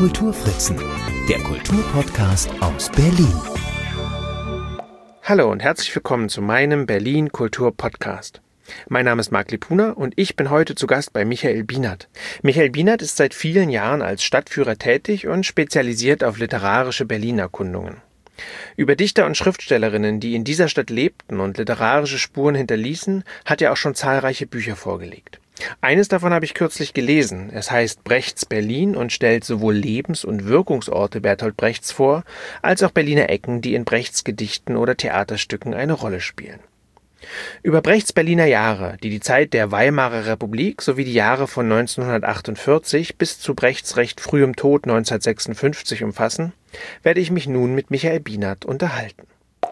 Kulturfritzen, der Kulturpodcast aus Berlin. Hallo und herzlich willkommen zu meinem Berlin Kultur-Podcast. Mein Name ist Marc Lipuna und ich bin heute zu Gast bei Michael Bienert. Michael Bienert ist seit vielen Jahren als Stadtführer tätig und spezialisiert auf literarische Berlin-Erkundungen. Über Dichter und Schriftstellerinnen, die in dieser Stadt lebten und literarische Spuren hinterließen, hat er auch schon zahlreiche Bücher vorgelegt. Eines davon habe ich kürzlich gelesen. Es heißt Brechts Berlin und stellt sowohl Lebens- und Wirkungsorte Bertolt Brechts vor, als auch Berliner Ecken, die in Brechts Gedichten oder Theaterstücken eine Rolle spielen. Über Brechts Berliner Jahre, die Zeit der Weimarer Republik sowie die Jahre von 1948 bis zu Brechts recht frühem Tod 1956 umfassen, werde ich mich nun mit Michael Bienert unterhalten.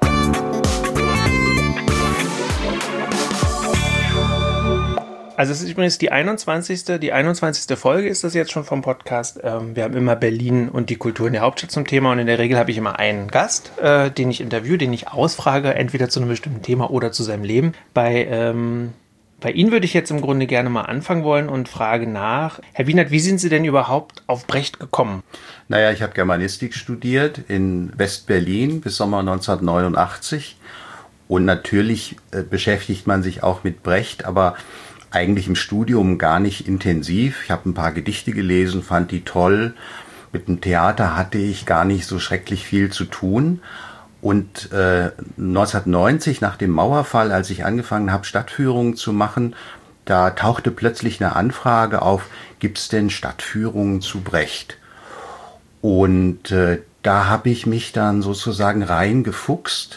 Also es ist übrigens die 21. Folge ist das jetzt schon vom Podcast. Wir haben immer Berlin und die Kultur in der Hauptstadt zum Thema und in der Regel habe ich immer einen Gast, den ich interviewe, den ich ausfrage, entweder zu einem bestimmten Thema oder zu seinem Leben. Bei Ihnen würde ich jetzt im Grunde gerne mal anfangen wollen und frage nach, Herr Bienert, wie sind Sie denn überhaupt auf Brecht gekommen? Naja, ich habe Germanistik studiert in West-Berlin bis Sommer 1989 und natürlich beschäftigt man sich auch mit Brecht, aber eigentlich im Studium gar nicht intensiv. Ich habe ein paar Gedichte gelesen, fand die toll. Mit dem Theater hatte ich gar nicht so schrecklich viel zu tun. Und 1990, nach dem Mauerfall, als ich angefangen habe, Stadtführungen zu machen, da tauchte plötzlich eine Anfrage auf, gibt es denn Stadtführungen zu Brecht? Und da habe ich mich dann sozusagen reingefuchst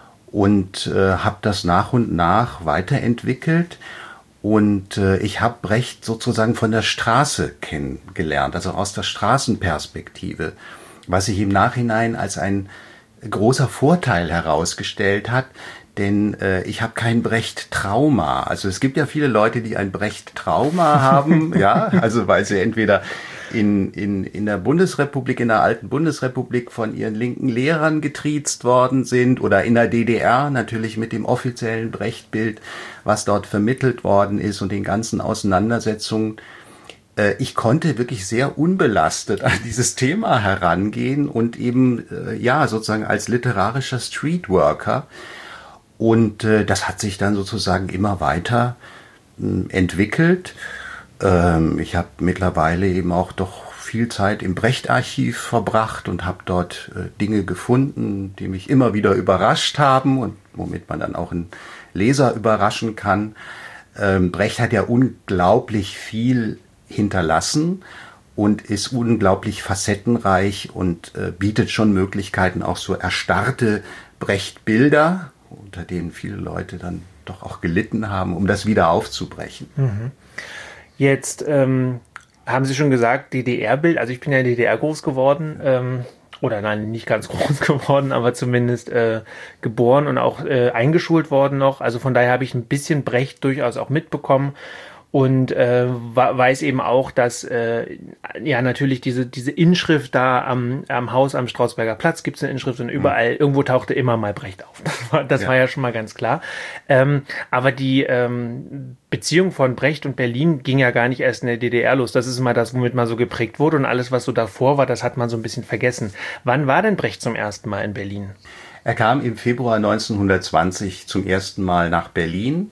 und habe das nach und nach weiterentwickelt. Und ich habe Brecht sozusagen von der Straße kennengelernt, also aus der Straßenperspektive, was sich im Nachhinein als ein großer Vorteil herausgestellt hat, denn ich habe kein Brecht-Trauma. Also es gibt ja viele Leute, die ein Brecht-Trauma haben, ja, also weil sie entweder in der Bundesrepublik, in der alten Bundesrepublik von ihren linken Lehrern getriezt worden sind oder in der DDR natürlich mit dem offiziellen Brecht-Bild, was dort vermittelt worden ist und den ganzen Auseinandersetzungen. Ich konnte wirklich sehr unbelastet an dieses Thema herangehen und eben, ja, sozusagen als literarischer Streetworker. Und das hat sich dann sozusagen immer weiter entwickelt. Ich habe mittlerweile eben auch doch viel Zeit im Brecht-Archiv verbracht und habe dort Dinge gefunden, die mich immer wieder überrascht haben und womit man dann auch einen Leser überraschen kann. Brecht hat ja unglaublich viel hinterlassen und ist unglaublich facettenreich und bietet schon Möglichkeiten, auch so erstarrte Brecht-Bilder, unter denen viele Leute dann doch auch gelitten haben, um das wieder aufzubrechen. Mhm. Jetzt haben Sie schon gesagt, DDR-Bild, also ich bin ja in der DDR groß geworden, oder nein, nicht ganz groß geworden, aber zumindest geboren und auch eingeschult worden noch. Also von daher habe ich ein bisschen Brecht durchaus auch mitbekommen. Und weiß eben auch, dass ja natürlich diese Inschrift da am Haus am Strausberger Platz gibt es eine Inschrift und überall, irgendwo tauchte immer mal Brecht auf. Das war ja schon mal ganz klar. Aber die Beziehung von Brecht und Berlin ging ja gar nicht erst in der DDR los. Das ist immer das, womit man so geprägt wurde und alles, was so davor war, das hat man so ein bisschen vergessen. Wann war denn Brecht zum ersten Mal in Berlin? Er kam im Februar 1920 zum ersten Mal nach Berlin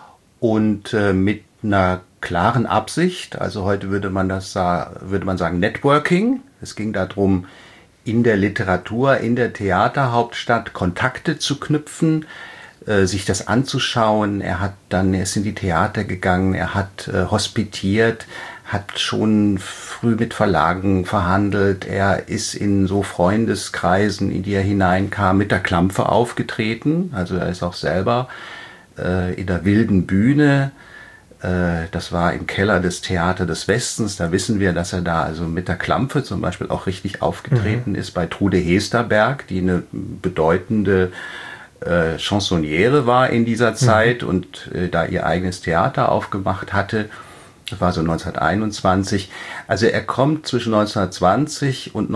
und mit einer klaren Absicht, also heute würde man sagen Networking. Es ging darum, in der Literatur, in der Theaterhauptstadt Kontakte zu knüpfen, sich das anzuschauen. Er ist in die Theater gegangen, er hat hospitiert, hat schon früh mit Verlagen verhandelt. Er ist in so Freundeskreisen, in die er hineinkam, mit der Klampfe aufgetreten. Also er ist auch selber in der Wilden Bühne. Das war im Keller des Theater des Westens. Da wissen wir, dass er da also mit der Klampfe zum Beispiel auch richtig aufgetreten ist. Bei Trude Hesterberg, die eine bedeutende Chansonniere war in dieser Zeit und da ihr eigenes Theater aufgemacht hatte. Das war so 1921. Also er kommt zwischen 1920 und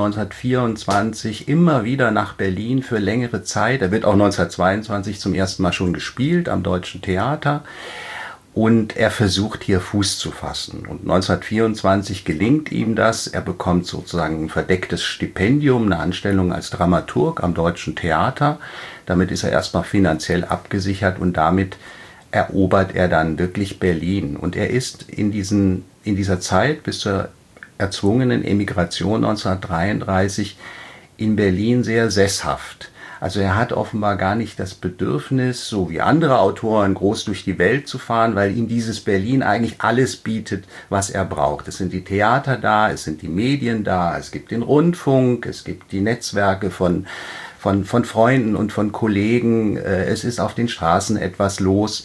1924 immer wieder nach Berlin für längere Zeit. Er wird auch 1922 zum ersten Mal schon gespielt am Deutschen Theater. und er versucht hier Fuß zu fassen. Und 1924 gelingt ihm das. Er bekommt sozusagen ein verdecktes Stipendium, eine Anstellung als Dramaturg am Deutschen Theater. Damit ist er erstmal finanziell abgesichert und damit erobert er dann wirklich Berlin. Und er ist in dieser Zeit bis zur erzwungenen Emigration 1933 in Berlin sehr sesshaft. Also er hat offenbar gar nicht das Bedürfnis, so wie andere Autoren, groß durch die Welt zu fahren, weil ihm dieses Berlin eigentlich alles bietet, was er braucht. Es sind die Theater da, es sind die Medien da, es gibt den Rundfunk, es gibt die Netzwerke von Freunden und von Kollegen, es ist auf den Straßen etwas los.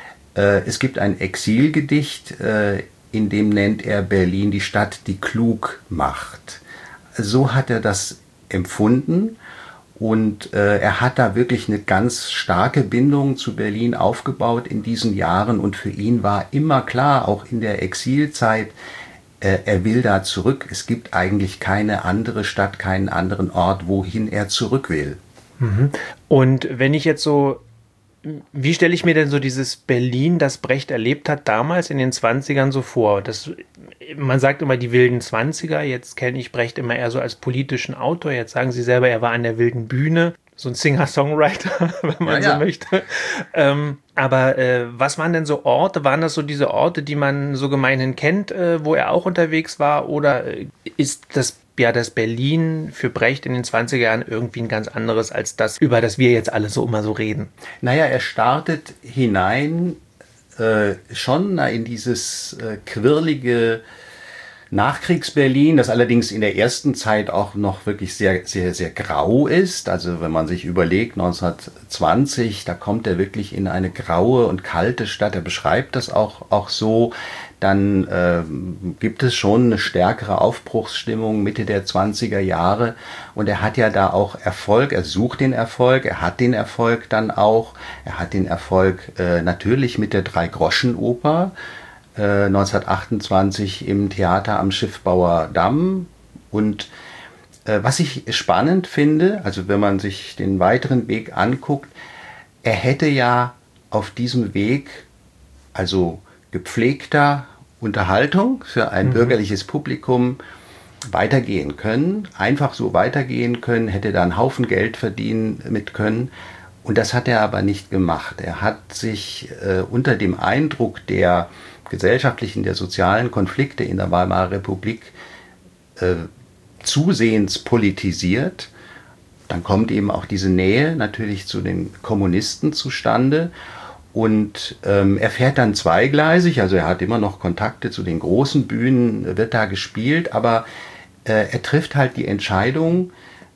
Es gibt ein Exilgedicht, in dem nennt er Berlin die Stadt, die klug macht. So hat er das empfunden. Und er hat da wirklich eine ganz starke Bindung zu Berlin aufgebaut in diesen Jahren. Und für ihn war immer klar, auch in der Exilzeit, er will da zurück. Es gibt eigentlich keine andere Stadt, keinen anderen Ort, wohin er zurück will. Und wenn ich jetzt so, wie stelle ich mir denn so dieses Berlin, das Brecht erlebt hat, damals in den 20ern so vor? Man sagt immer die wilden 20er, jetzt kenne ich Brecht immer eher so als politischen Autor. Jetzt sagen Sie selber, er war an der wilden Bühne, so ein Singer-Songwriter, wenn man so möchte. Aber was waren denn so Orte? Waren das so diese Orte, die man so gemeinhin kennt, wo er auch unterwegs war? Oder ist das Berlin für Brecht in den 20er Jahren irgendwie ein ganz anderes als das, über das wir jetzt alle so immer so reden? Naja, er startet hinein schon in dieses quirlige Nachkriegs-Berlin, das allerdings in der ersten Zeit auch noch wirklich sehr, sehr, sehr grau ist. Also wenn man sich überlegt, 1920, da kommt er wirklich in eine graue und kalte Stadt. Er beschreibt das auch so. Dann gibt es schon eine stärkere Aufbruchsstimmung Mitte der 20er Jahre. Und er hat ja da auch Erfolg. Er sucht den Erfolg. Er hat den Erfolg dann auch. Er hat den Erfolg natürlich mit der Drei-Groschen-Oper. 1928 im Theater am Schiffbauer Damm. Und was ich spannend finde, also wenn man sich den weiteren Weg anguckt, er hätte ja auf diesem Weg, also gepflegter Unterhaltung für ein bürgerliches Publikum, weitergehen können, einfach so weitergehen können, hätte da einen Haufen Geld verdienen mit können. Und das hat er aber nicht gemacht. Er hat sich unter dem Eindruck der gesellschaftlichen, der sozialen Konflikte in der Weimarer Republik zusehends politisiert. Dann kommt eben auch diese Nähe natürlich zu den Kommunisten zustande. Und er fährt dann zweigleisig, also er hat immer noch Kontakte zu den großen Bühnen, wird da gespielt, aber er trifft halt die Entscheidung,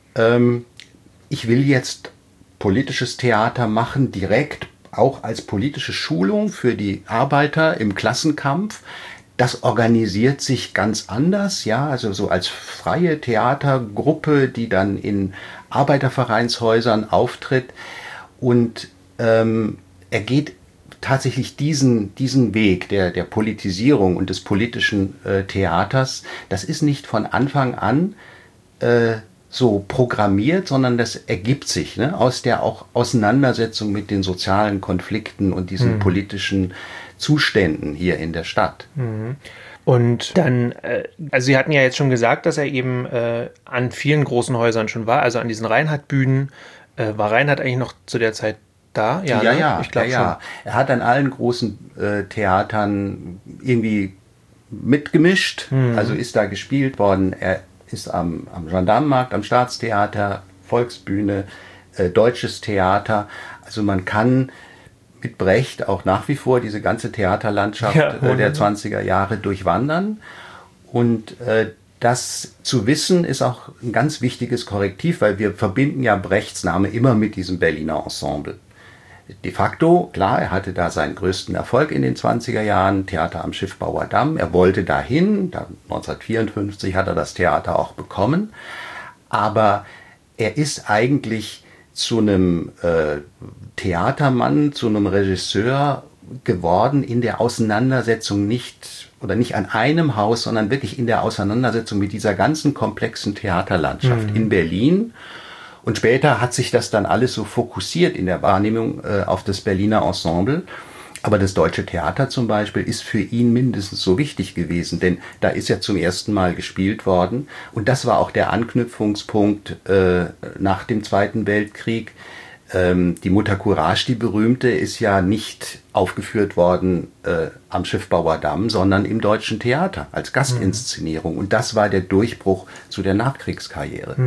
ich will jetzt politisches Theater machen, direkt auch als politische Schulung für die Arbeiter im Klassenkampf. Das organisiert sich ganz anders, ja, also so als freie Theatergruppe, die dann in Arbeitervereinshäusern auftritt. Und er geht tatsächlich diesen Weg der Politisierung und des politischen Theaters. Das ist nicht von Anfang an so programmiert, sondern das ergibt sich aus der auch Auseinandersetzung mit den sozialen Konflikten und diesen politischen Zuständen hier in der Stadt. Und dann, also Sie hatten ja jetzt schon gesagt, dass er eben an vielen großen Häusern schon war, also an diesen Reinhardt-Bühnen. War Reinhardt eigentlich noch zu der Zeit da? Ja, ich glaube schon. Er hat an allen großen Theatern irgendwie mitgemischt, also ist da gespielt worden. Er ist am Gendarmenmarkt, am Staatstheater, Volksbühne, Deutsches Theater. Also man kann mit Brecht auch nach wie vor diese ganze Theaterlandschaft der 20er Jahre durchwandern. Und das zu wissen ist auch ein ganz wichtiges Korrektiv, weil wir verbinden ja Brechts Name immer mit diesem Berliner Ensemble. De facto, klar, er hatte da seinen größten Erfolg in den 20er Jahren, Theater am Schiffbauer Damm. Er wollte dahin, 1954 hat er das Theater auch bekommen. Aber er ist eigentlich zu einem Theatermann, zu einem Regisseur geworden in der Auseinandersetzung nicht an einem Haus, sondern wirklich in der Auseinandersetzung mit dieser ganzen komplexen Theaterlandschaft in Berlin. Und später hat sich das dann alles so fokussiert in der Wahrnehmung auf das Berliner Ensemble. Aber das Deutsche Theater zum Beispiel ist für ihn mindestens so wichtig gewesen, denn da ist er zum ersten Mal gespielt worden. Und das war auch der Anknüpfungspunkt nach dem Zweiten Weltkrieg. Die Mutter Courage, die berühmte, ist ja nicht aufgeführt worden am Schiffbauer Damm, sondern im Deutschen Theater als Gastinszenierung. Und das war der Durchbruch zu der Nachkriegskarriere.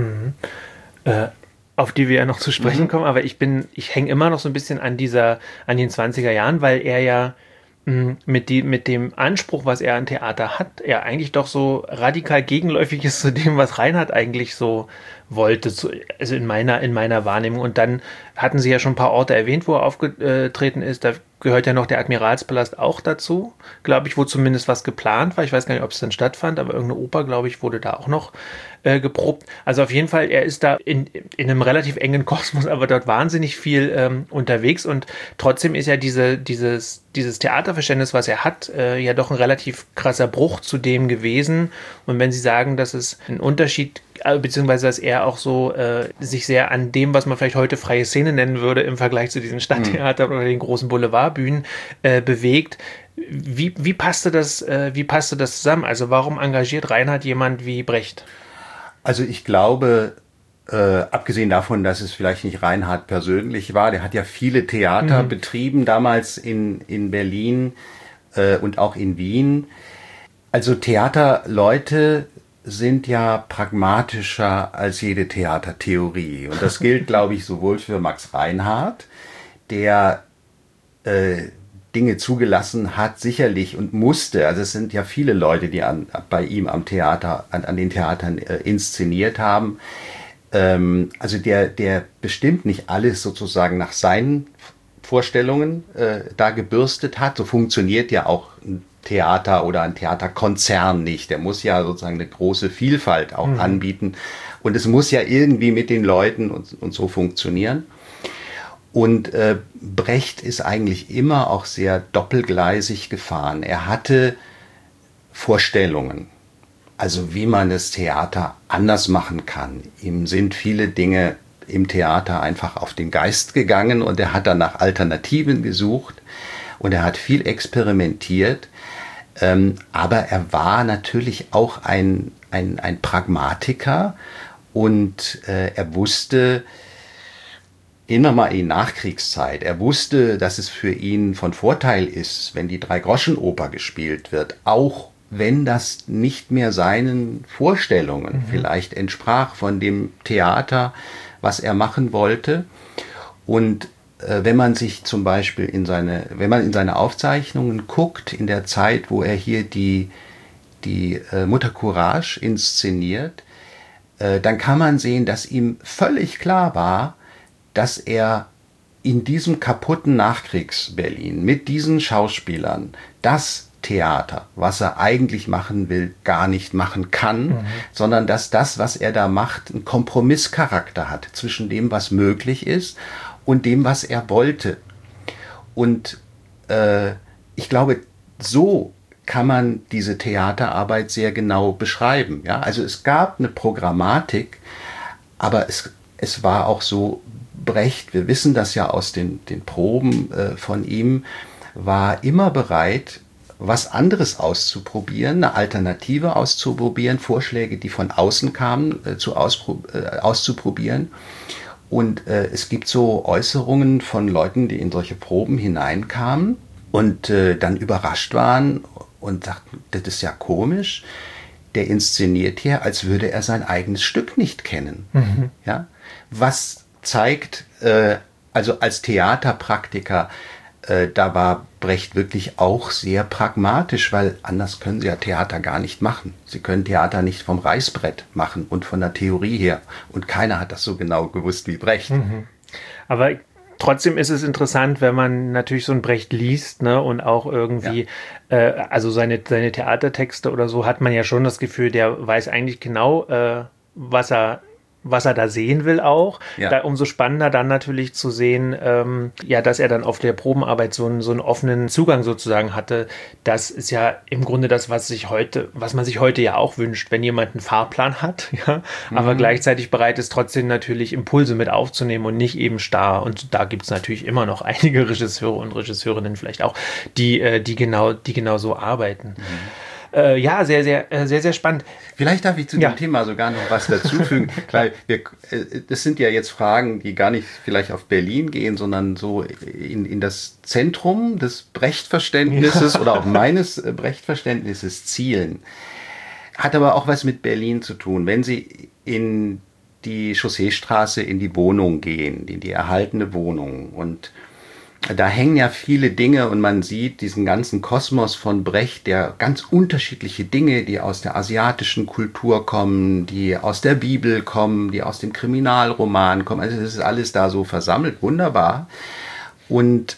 Auf die wir ja noch zu sprechen kommen, aber ich hänge immer noch so ein bisschen an den 20er Jahren, weil er ja mit dem Anspruch, was er an Theater hat, er eigentlich doch so radikal gegenläufig ist zu dem, was Reinhardt eigentlich so wollte, also in meiner Wahrnehmung. Und dann hatten Sie ja schon ein paar Orte erwähnt, wo er aufgetreten ist. Da gehört ja noch der Admiralspalast auch dazu, glaube ich, wo zumindest was geplant war. Ich weiß gar nicht, ob es dann stattfand, aber irgendeine Oper, glaube ich, wurde da auch noch geprobt. Also auf jeden Fall, er ist da in einem relativ engen Kosmos, aber dort wahnsinnig viel unterwegs, und trotzdem ist ja dieses Theaterverständnis, was er hat, ja doch ein relativ krasser Bruch zu dem gewesen. Und wenn Sie sagen, dass es ein Unterschied, beziehungsweise dass er auch so sich sehr an dem, was man vielleicht heute freie Szene nennen würde, im Vergleich zu diesen Stadttheatern oder den großen Boulevardbühnen bewegt. Wie passte das zusammen? Also warum engagiert Reinhardt jemand wie Brecht? Also ich glaube, abgesehen davon, dass es vielleicht nicht Reinhardt persönlich war, der hat ja viele Theater betrieben, damals in Berlin und auch in Wien. Also Theaterleute sind ja pragmatischer als jede Theatertheorie. Und das gilt, glaube ich, sowohl für Max Reinhardt, der Dinge zugelassen hat, sicherlich, und musste. Also es sind ja viele Leute, die bei ihm am Theater, an den Theatern inszeniert haben. Also der bestimmt nicht alles sozusagen nach seinen Vorstellungen da gebürstet hat. So funktioniert ja auch ein Theater oder ein Theaterkonzern nicht. Der muss ja sozusagen eine große Vielfalt auch anbieten. Und es muss ja irgendwie mit den Leuten und so funktionieren. Und Brecht ist eigentlich immer auch sehr doppelgleisig gefahren. Er hatte Vorstellungen, also wie man das Theater anders machen kann. Ihm sind viele Dinge im Theater einfach auf den Geist gegangen, und er hat dann nach Alternativen gesucht und er hat viel experimentiert. Aber er war natürlich auch ein Pragmatiker, und er wusste, immer mal in Nachkriegszeit, er wusste, dass es für ihn von Vorteil ist, wenn die Dreigroschenoper gespielt wird, auch wenn das nicht mehr seinen Vorstellungen vielleicht entsprach von dem Theater, was er machen wollte. Und wenn man sich zum Beispiel wenn man in seine Aufzeichnungen guckt, in der Zeit, wo er hier die Mutter Courage inszeniert, dann kann man sehen, dass ihm völlig klar war, dass er in diesem kaputten Nachkriegs-Berlin mit diesen Schauspielern das Theater, was er eigentlich machen will, gar nicht machen kann, sondern dass das, was er da macht, einen Kompromisscharakter hat zwischen dem, was möglich ist, und dem, was er wollte. Und ich glaube, so kann man diese Theaterarbeit sehr genau beschreiben. Ja? Also es gab eine Programmatik, aber es war auch so, Brecht, wir wissen das ja aus den Proben von ihm, war immer bereit, was anderes auszuprobieren, eine Alternative auszuprobieren, Vorschläge, die von außen kamen, auszuprobieren. Und es gibt so Äußerungen von Leuten, die in solche Proben hineinkamen und dann überrascht waren und sagten, das ist ja komisch, der inszeniert hier, als würde er sein eigenes Stück nicht kennen. Ja? Was zeigt, also als Theaterpraktiker, da war Brecht wirklich auch sehr pragmatisch, weil anders können Sie ja Theater gar nicht machen. Sie können Theater nicht vom Reißbrett machen und von der Theorie her. Und keiner hat das so genau gewusst wie Brecht. Aber trotzdem ist es interessant, wenn man natürlich so ein Brecht liest, ne, und auch irgendwie, also seine Theatertexte oder so, hat man ja schon das Gefühl, der weiß eigentlich genau, was er was er da sehen will auch. Ja. Da umso spannender dann natürlich zu sehen, dass er dann auf der Probenarbeit so einen offenen Zugang sozusagen hatte. Das ist ja im Grunde das, was man sich heute ja auch wünscht, wenn jemand einen Fahrplan hat, ja, aber gleichzeitig bereit ist, trotzdem natürlich Impulse mit aufzunehmen und nicht eben starr. Und da gibt es natürlich immer noch einige Regisseure und Regisseurinnen vielleicht auch, die genau so arbeiten. Sehr, sehr, sehr, sehr spannend. Vielleicht darf ich zu dem Thema sogar noch was dazufügen, weil das sind ja jetzt Fragen, die gar nicht vielleicht auf Berlin gehen, sondern so in das Zentrum des Brecht-Verständnisses oder auch meines Brecht-Verständnisses zielen. Hat aber auch was mit Berlin zu tun. Wenn Sie in die Chausseestraße in die Wohnung gehen, in die erhaltene Wohnung, und da hängen ja viele Dinge und man sieht diesen ganzen Kosmos von Brecht, der ganz unterschiedliche Dinge, die aus der asiatischen Kultur kommen, die aus der Bibel kommen, die aus dem Kriminalroman kommen. Also das ist alles da so versammelt, wunderbar. Und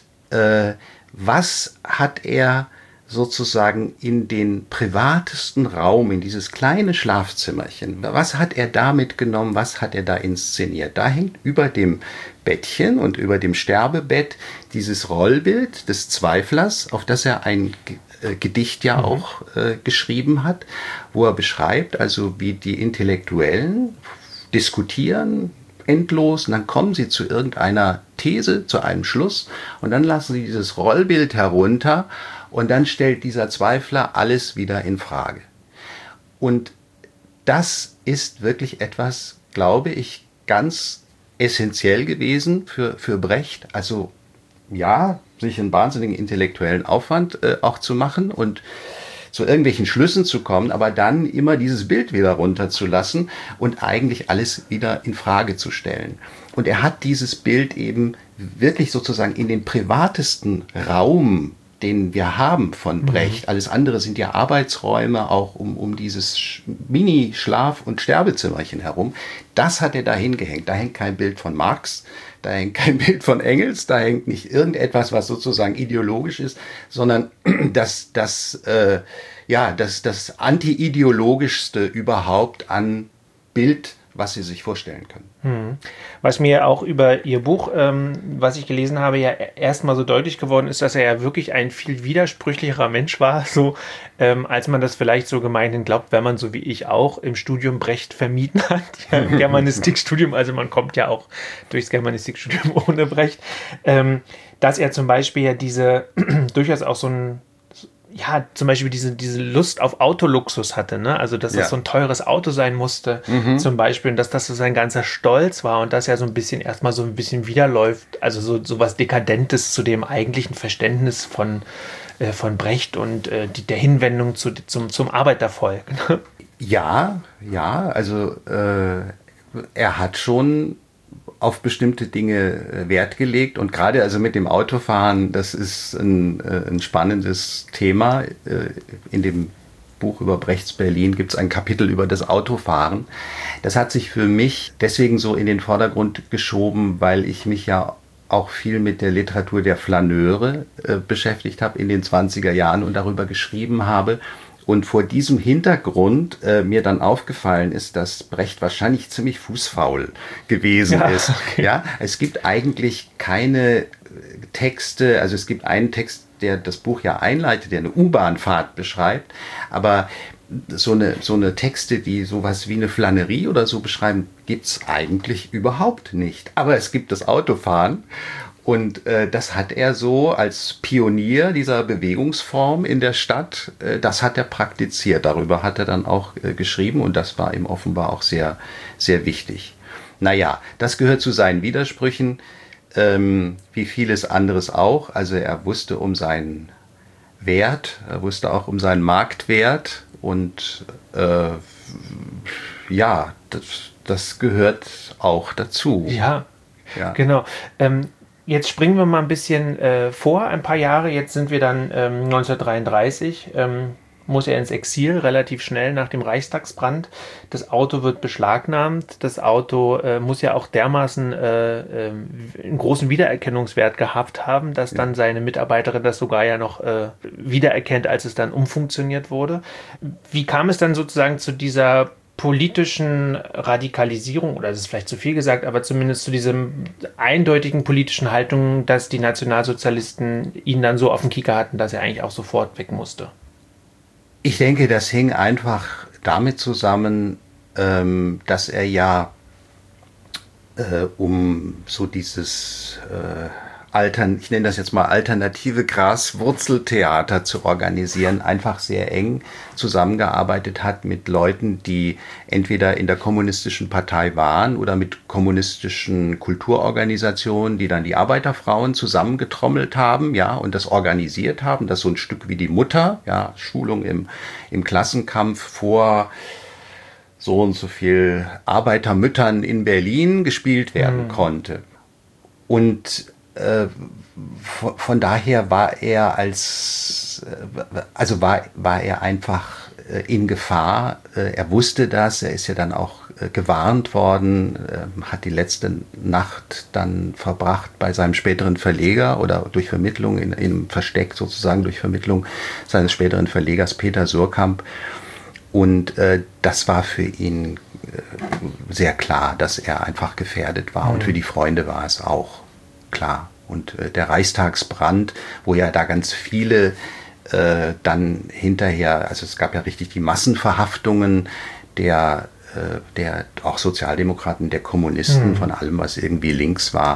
was hat er sozusagen in den privatesten Raum, in dieses kleine Schlafzimmerchen, was hat er da mitgenommen, was hat er da inszeniert? Da hängt über dem Bettchen und über dem Sterbebett dieses Rollbild des Zweiflers, auf das er ein Gedicht ja auch geschrieben hat, wo er beschreibt, also wie die Intellektuellen diskutieren, endlos, und dann kommen sie zu irgendeiner These, zu einem Schluss, und dann lassen sie dieses Rollbild herunter und dann stellt dieser Zweifler alles wieder in Frage. Und das ist wirklich etwas, glaube ich, ganz essentiell gewesen für Brecht. Also ja, sich einen wahnsinnigen intellektuellen Aufwand auch zu machen und zu irgendwelchen Schlüssen zu kommen, aber dann immer dieses Bild wieder runterzulassen und eigentlich alles wieder in Frage zu stellen. Und er hat dieses Bild eben wirklich sozusagen in den privatesten Raum, den wir haben von Brecht. Alles andere sind ja Arbeitsräume, auch um dieses Mini-Schlaf- und Sterbezimmerchen herum. Das hat er da hingehängt. Da hängt kein Bild von Marx, da hängt kein Bild von Engels, da hängt nicht irgendetwas, was sozusagen ideologisch ist, sondern das anti-ideologischste überhaupt an Bild, was Sie sich vorstellen können. Was mir auch über Ihr Buch, was ich gelesen habe, ja erstmal so deutlich geworden ist, dass er ja wirklich ein viel widersprüchlicherer Mensch war, so als man das vielleicht so gemeinhin glaubt, wenn man so wie ich auch im Studium Brecht vermieden hat, ja, im Germanistikstudium, also man kommt ja auch durchs Germanistikstudium ohne Brecht, dass er zum Beispiel ja diese durchaus auch so ein zum Beispiel diese Lust auf Autoluxus hatte, ne? Also, dass das so ein teures Auto sein musste, zum Beispiel, und dass das so sein ganzer Stolz war und das ja so ein bisschen erstmal so ein bisschen widerläuft, also so was Dekadentes zu dem eigentlichen Verständnis von Brecht und der Hinwendung zum Arbeitervolk. Ja, also er hat schon auf bestimmte Dinge Wert gelegt, und gerade also mit dem Autofahren, das ist ein spannendes Thema. In dem Buch über Brechts Berlin gibt es ein Kapitel über das Autofahren. Das hat sich für mich deswegen so in den Vordergrund geschoben, weil ich mich ja auch viel mit der Literatur der Flaneure beschäftigt habe in den 20er Jahren und darüber geschrieben habe. Und vor diesem Hintergrund mir dann aufgefallen ist, dass Brecht wahrscheinlich ziemlich fußfaul gewesen ist. Okay. Ja, es gibt eigentlich keine Texte, also es gibt einen Text, der das Buch ja einleitet, der eine U-Bahn-Fahrt beschreibt, aber so eine Texte, die sowas wie eine Flanerie oder so beschreiben, gibt's eigentlich überhaupt nicht. Aber es gibt das Autofahren. Und das hat er so als Pionier dieser Bewegungsform in der Stadt, das hat er praktiziert. Darüber hat er dann auch geschrieben, und das war ihm offenbar auch sehr, sehr wichtig. Naja, das gehört zu seinen Widersprüchen, wie vieles anderes auch. Also er wusste um seinen Wert, er wusste auch um seinen Marktwert, und das gehört auch dazu. Ja. Genau. Jetzt springen wir mal ein bisschen vor, ein paar Jahre. Jetzt sind wir dann 1933, muss er ins Exil, relativ schnell nach dem Reichstagsbrand. Das Auto wird beschlagnahmt. Das Auto muss ja auch dermaßen einen großen Wiedererkennungswert gehabt haben, dass dann seine Mitarbeiterin das sogar ja noch wiedererkennt, als es dann umfunktioniert wurde. Wie kam es dann sozusagen zu dieser politischen Radikalisierung, oder das ist vielleicht zu viel gesagt, aber zumindest zu diesem eindeutigen politischen Haltung, dass die Nationalsozialisten ihn dann so auf den Kieker hatten, dass er eigentlich auch sofort weg musste? Ich denke, das hing einfach damit zusammen, dass er ja um so dieses ich nenne das jetzt mal alternative Graswurzeltheater zu organisieren, einfach sehr eng zusammengearbeitet hat mit Leuten, die entweder in der kommunistischen Partei waren oder mit kommunistischen Kulturorganisationen, die dann die Arbeiterfrauen zusammengetrommelt haben, ja, und das organisiert haben, das so ein Stück wie die Mutter, ja, Schulung im Klassenkampf vor so und so viel Arbeitermüttern in Berlin gespielt werden konnte. Und von daher war er war er einfach in Gefahr. Er wusste das, er ist ja dann auch gewarnt worden, hat die letzte Nacht dann verbracht bei seinem späteren Verleger oder durch Vermittlung, in Versteck sozusagen durch Vermittlung seines späteren Verlegers Peter Surkamp. Und das war für ihn sehr klar, dass er einfach gefährdet war. Und für die Freunde war es auch klar. Und der Reichstagsbrand, wo ja da ganz viele dann hinterher, also es gab ja richtig die Massenverhaftungen der auch Sozialdemokraten, der Kommunisten, von allem, was irgendwie links war,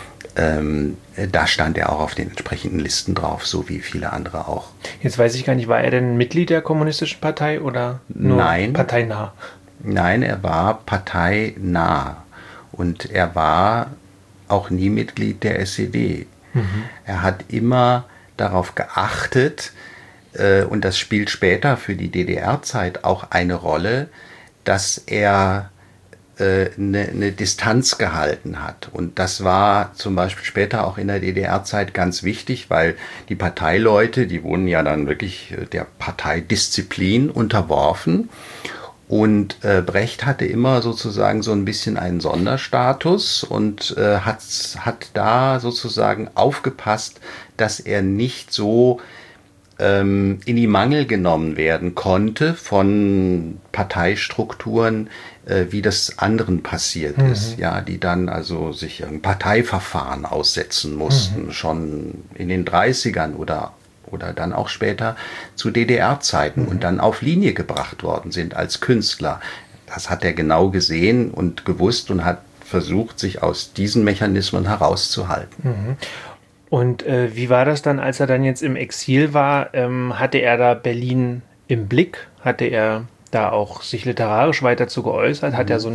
da stand er auch auf den entsprechenden Listen drauf, so wie viele andere auch. Jetzt weiß ich gar nicht, war er denn Mitglied der Kommunistischen Partei oder nur parteinah? Nein, er war parteinah und er war auch nie Mitglied der SED. Er hat immer darauf geachtet, und das spielt später für die DDR-Zeit auch eine Rolle, dass er eine Distanz gehalten hat. Und das war zum Beispiel später auch in der DDR-Zeit ganz wichtig, weil die Parteileute, die wurden ja dann wirklich der Parteidisziplin unterworfen. Und Brecht hatte immer sozusagen so ein bisschen einen Sonderstatus und hat da sozusagen aufgepasst, dass er nicht so in die Mangel genommen werden konnte von Parteistrukturen, wie das anderen passiert ist, ja, die dann also sich ein Parteiverfahren aussetzen mussten, schon in den 30ern oder dann auch später zu DDR-Zeiten und dann auf Linie gebracht worden sind als Künstler. Das hat er genau gesehen und gewusst und hat versucht, sich aus diesen Mechanismen herauszuhalten. Und wie war das dann, als er dann jetzt im Exil war? Hatte er da Berlin im Blick? Hatte er da auch sich literarisch weiter zu geäußert? Hat er so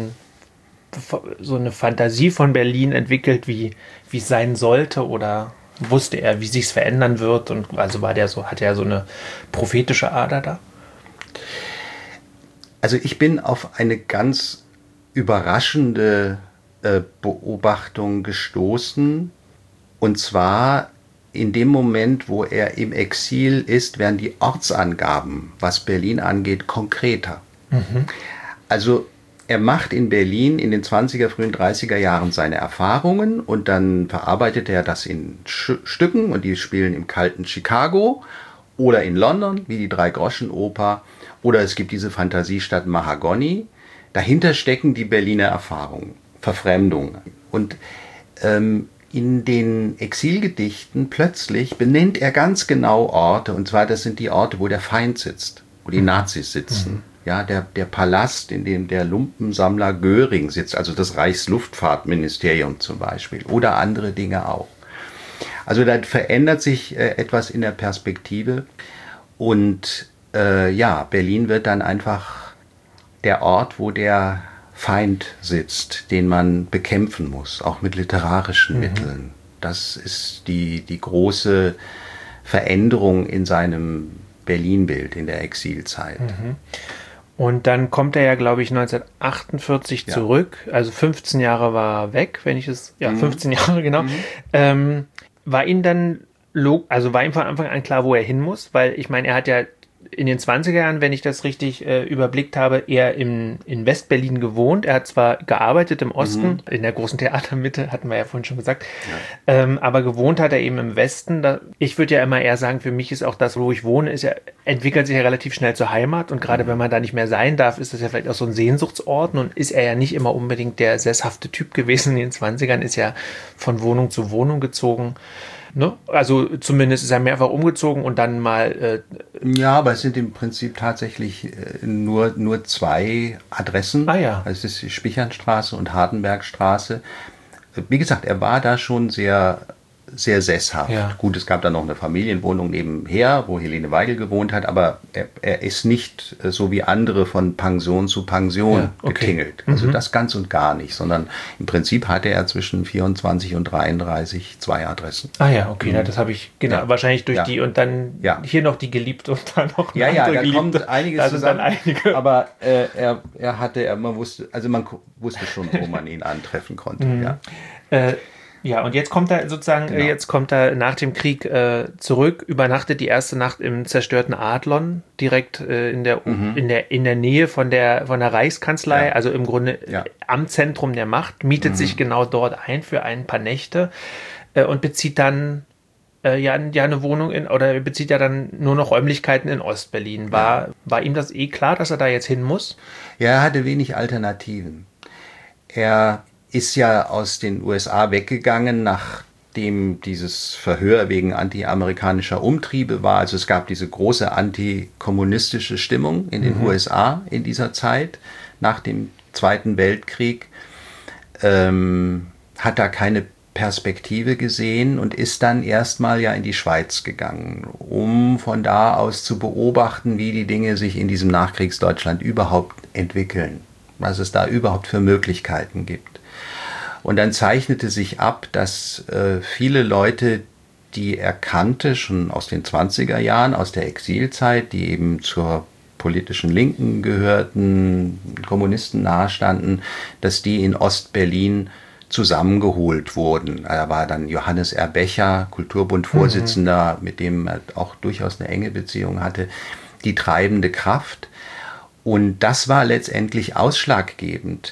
eine Fantasie von Berlin entwickelt, wie es sein sollte? Oder wusste er, wie sich's verändern wird? Und also hatte er so eine prophetische Ader da? Also ich bin auf eine ganz überraschende Beobachtung gestoßen. Und zwar in dem Moment, wo er im Exil ist, werden die Ortsangaben, was Berlin angeht, konkreter. Also er macht in Berlin in den 20er, frühen 30er Jahren seine Erfahrungen und dann verarbeitet er das in Stücken und die spielen im kalten Chicago oder in London, wie die Drei-Groschen-Oper, oder es gibt diese Fantasiestadt Mahagoni. Dahinter stecken die Berliner Erfahrungen, Verfremdung. Und in den Exilgedichten plötzlich benennt er ganz genau Orte, und zwar das sind die Orte, wo der Feind sitzt, wo die Nazis sitzen. Ja, der Palast, in dem der Lumpensammler Göring sitzt, also das Reichsluftfahrtministerium zum Beispiel, oder andere Dinge auch. Also da verändert sich etwas in der Perspektive und Berlin wird dann einfach der Ort, wo der Feind sitzt, den man bekämpfen muss, auch mit literarischen Mitteln. Das ist die große Veränderung in seinem Berlin-Bild in der Exilzeit. Und dann kommt er ja, glaube ich, 1948 zurück. Also 15 Jahre war er weg, 15 Jahre, genau. War ihm von Anfang an klar, wo er hin muss? Weil ich meine, er hat ja in den 20er Jahren, wenn ich das richtig überblickt habe, eher in Westberlin gewohnt. Er hat zwar gearbeitet im Osten, in der großen Theatermitte, hatten wir ja vorhin schon gesagt, aber gewohnt hat er eben im Westen. Ich würde ja immer eher sagen, für mich ist auch das, wo ich wohne, entwickelt sich ja relativ schnell zur Heimat. Und gerade wenn man da nicht mehr sein darf, ist das ja vielleicht auch so ein Sehnsuchtsort. Und ist er ja nicht immer unbedingt der sesshafte Typ gewesen in den 20ern, ist ja von Wohnung zu Wohnung gezogen. Ne? Also zumindest ist er mehrfach umgezogen und dann mal... Ja, aber es sind im Prinzip tatsächlich nur zwei Adressen. Ah ja. Also es ist die Spichernstraße und Hardenbergstraße. Wie gesagt, er war da schon sehr, sehr sesshaft. Ja. Gut, es gab da noch eine Familienwohnung nebenher, wo Helene Weigel gewohnt hat, aber er ist nicht so wie andere von Pension zu Pension getingelt. Also das ganz und gar nicht, sondern im Prinzip hatte er zwischen 24 und 33 2 Adressen. Ah ja, okay, das habe ich, wahrscheinlich durch die und dann hier noch die geliebt und dann noch eine andere da Geliebte. Kommt einiges also zusammen. Dann einige. Aber man wusste schon, wo man ihn antreffen konnte. Ja, und jetzt kommt er sozusagen, nach dem Krieg zurück, übernachtet die erste Nacht im zerstörten Adlon, direkt in der Nähe von der Reichskanzlei, also im Grunde am Zentrum der Macht, mietet sich genau dort ein für ein paar Nächte und bezieht dann eine Wohnung bezieht ja dann nur noch Räumlichkeiten in Ostberlin. War ihm das klar, dass er da jetzt hin muss? Ja, er hatte wenig Alternativen. Er ist ja aus den USA weggegangen, nachdem dieses Verhör wegen anti-amerikanischer Umtriebe war. Also es gab diese große antikommunistische Stimmung in den USA in dieser Zeit, nach dem Zweiten Weltkrieg. Hat da keine Perspektive gesehen und ist dann erstmal in die Schweiz gegangen, um von da aus zu beobachten, wie die Dinge sich in diesem Nachkriegsdeutschland überhaupt entwickeln, was es da überhaupt für Möglichkeiten gibt. Und dann zeichnete sich ab, dass viele Leute, die er kannte, schon aus den 20er Jahren, aus der Exilzeit, die eben zur politischen Linken gehörten, Kommunisten nahestanden, dass die in Ostberlin zusammengeholt wurden. Da war dann Johannes R. Becher, Kulturbund-Vorsitzender, mit dem er auch durchaus eine enge Beziehung hatte, die treibende Kraft. Und das war letztendlich ausschlaggebend.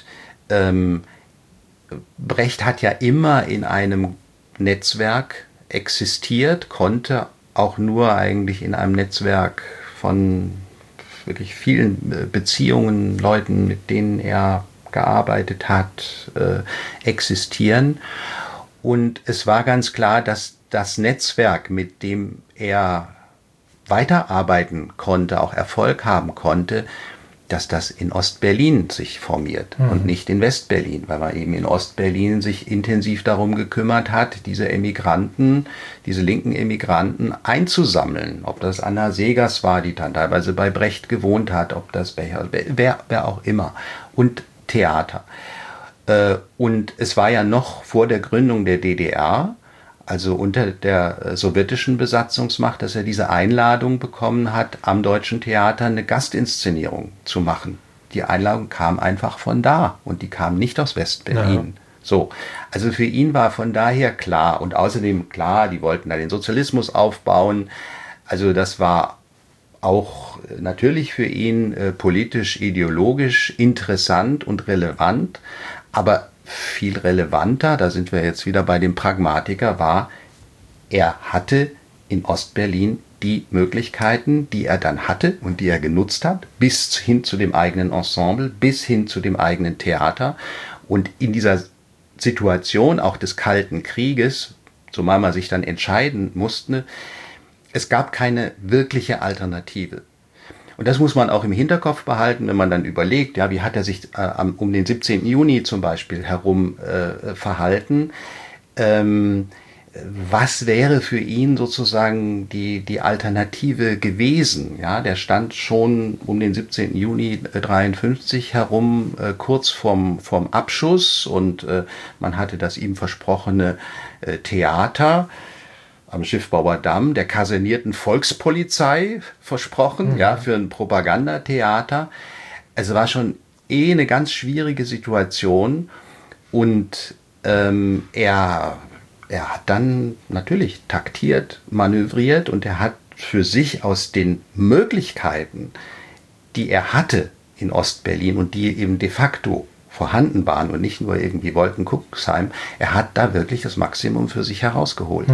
Brecht hat ja immer in einem Netzwerk existiert, konnte auch nur eigentlich in einem Netzwerk von wirklich vielen Beziehungen, Leuten, mit denen er gearbeitet hat, existieren. Und es war ganz klar, dass das Netzwerk, mit dem er weiterarbeiten konnte, auch Erfolg haben konnte, dass das in Ostberlin sich formiert und nicht in Westberlin, weil man eben in Ostberlin sich intensiv darum gekümmert hat, diese Emigranten, diese linken Emigranten einzusammeln. Ob das Anna Segers war, die dann teilweise bei Brecht gewohnt hat, ob das wer auch immer. Und Theater. Und es war ja noch vor der Gründung der DDR, also unter der sowjetischen Besatzungsmacht, dass er diese Einladung bekommen hat, am Deutschen Theater eine Gastinszenierung zu machen. Die Einladung kam einfach von da und die kam nicht aus Westberlin. Ja. So, also für ihn war von daher klar und außerdem klar, die wollten da den Sozialismus aufbauen. Also das war auch natürlich für ihn politisch, ideologisch interessant und relevant, aber viel relevanter, da sind wir jetzt wieder bei dem Pragmatiker, war, er hatte in Ostberlin die Möglichkeiten, die er dann hatte und die er genutzt hat, bis hin zu dem eigenen Ensemble, bis hin zu dem eigenen Theater. Und in dieser Situation auch des Kalten Krieges, zumal man sich dann entscheiden musste, es gab keine wirkliche Alternative. Und das muss man auch im Hinterkopf behalten, wenn man dann überlegt, ja, wie hat er sich um den 17. Juni zum Beispiel herum verhalten. Was wäre für ihn sozusagen die Alternative gewesen? Ja, der stand schon um den 17. Juni 1953 herum, kurz vorm Abschuss, und man hatte das ihm versprochene Theater am Schiffbauer Damm, der kasernierten Volkspolizei versprochen, ja, für ein Propagandatheater. Also war schon eine ganz schwierige Situation, und er hat dann natürlich taktiert, manövriert, und er hat für sich aus den Möglichkeiten, die er hatte in Ostberlin und die eben de facto vorhanden waren und nicht nur irgendwie Wolkenkuckucksheim, er hat da wirklich das Maximum für sich herausgeholt.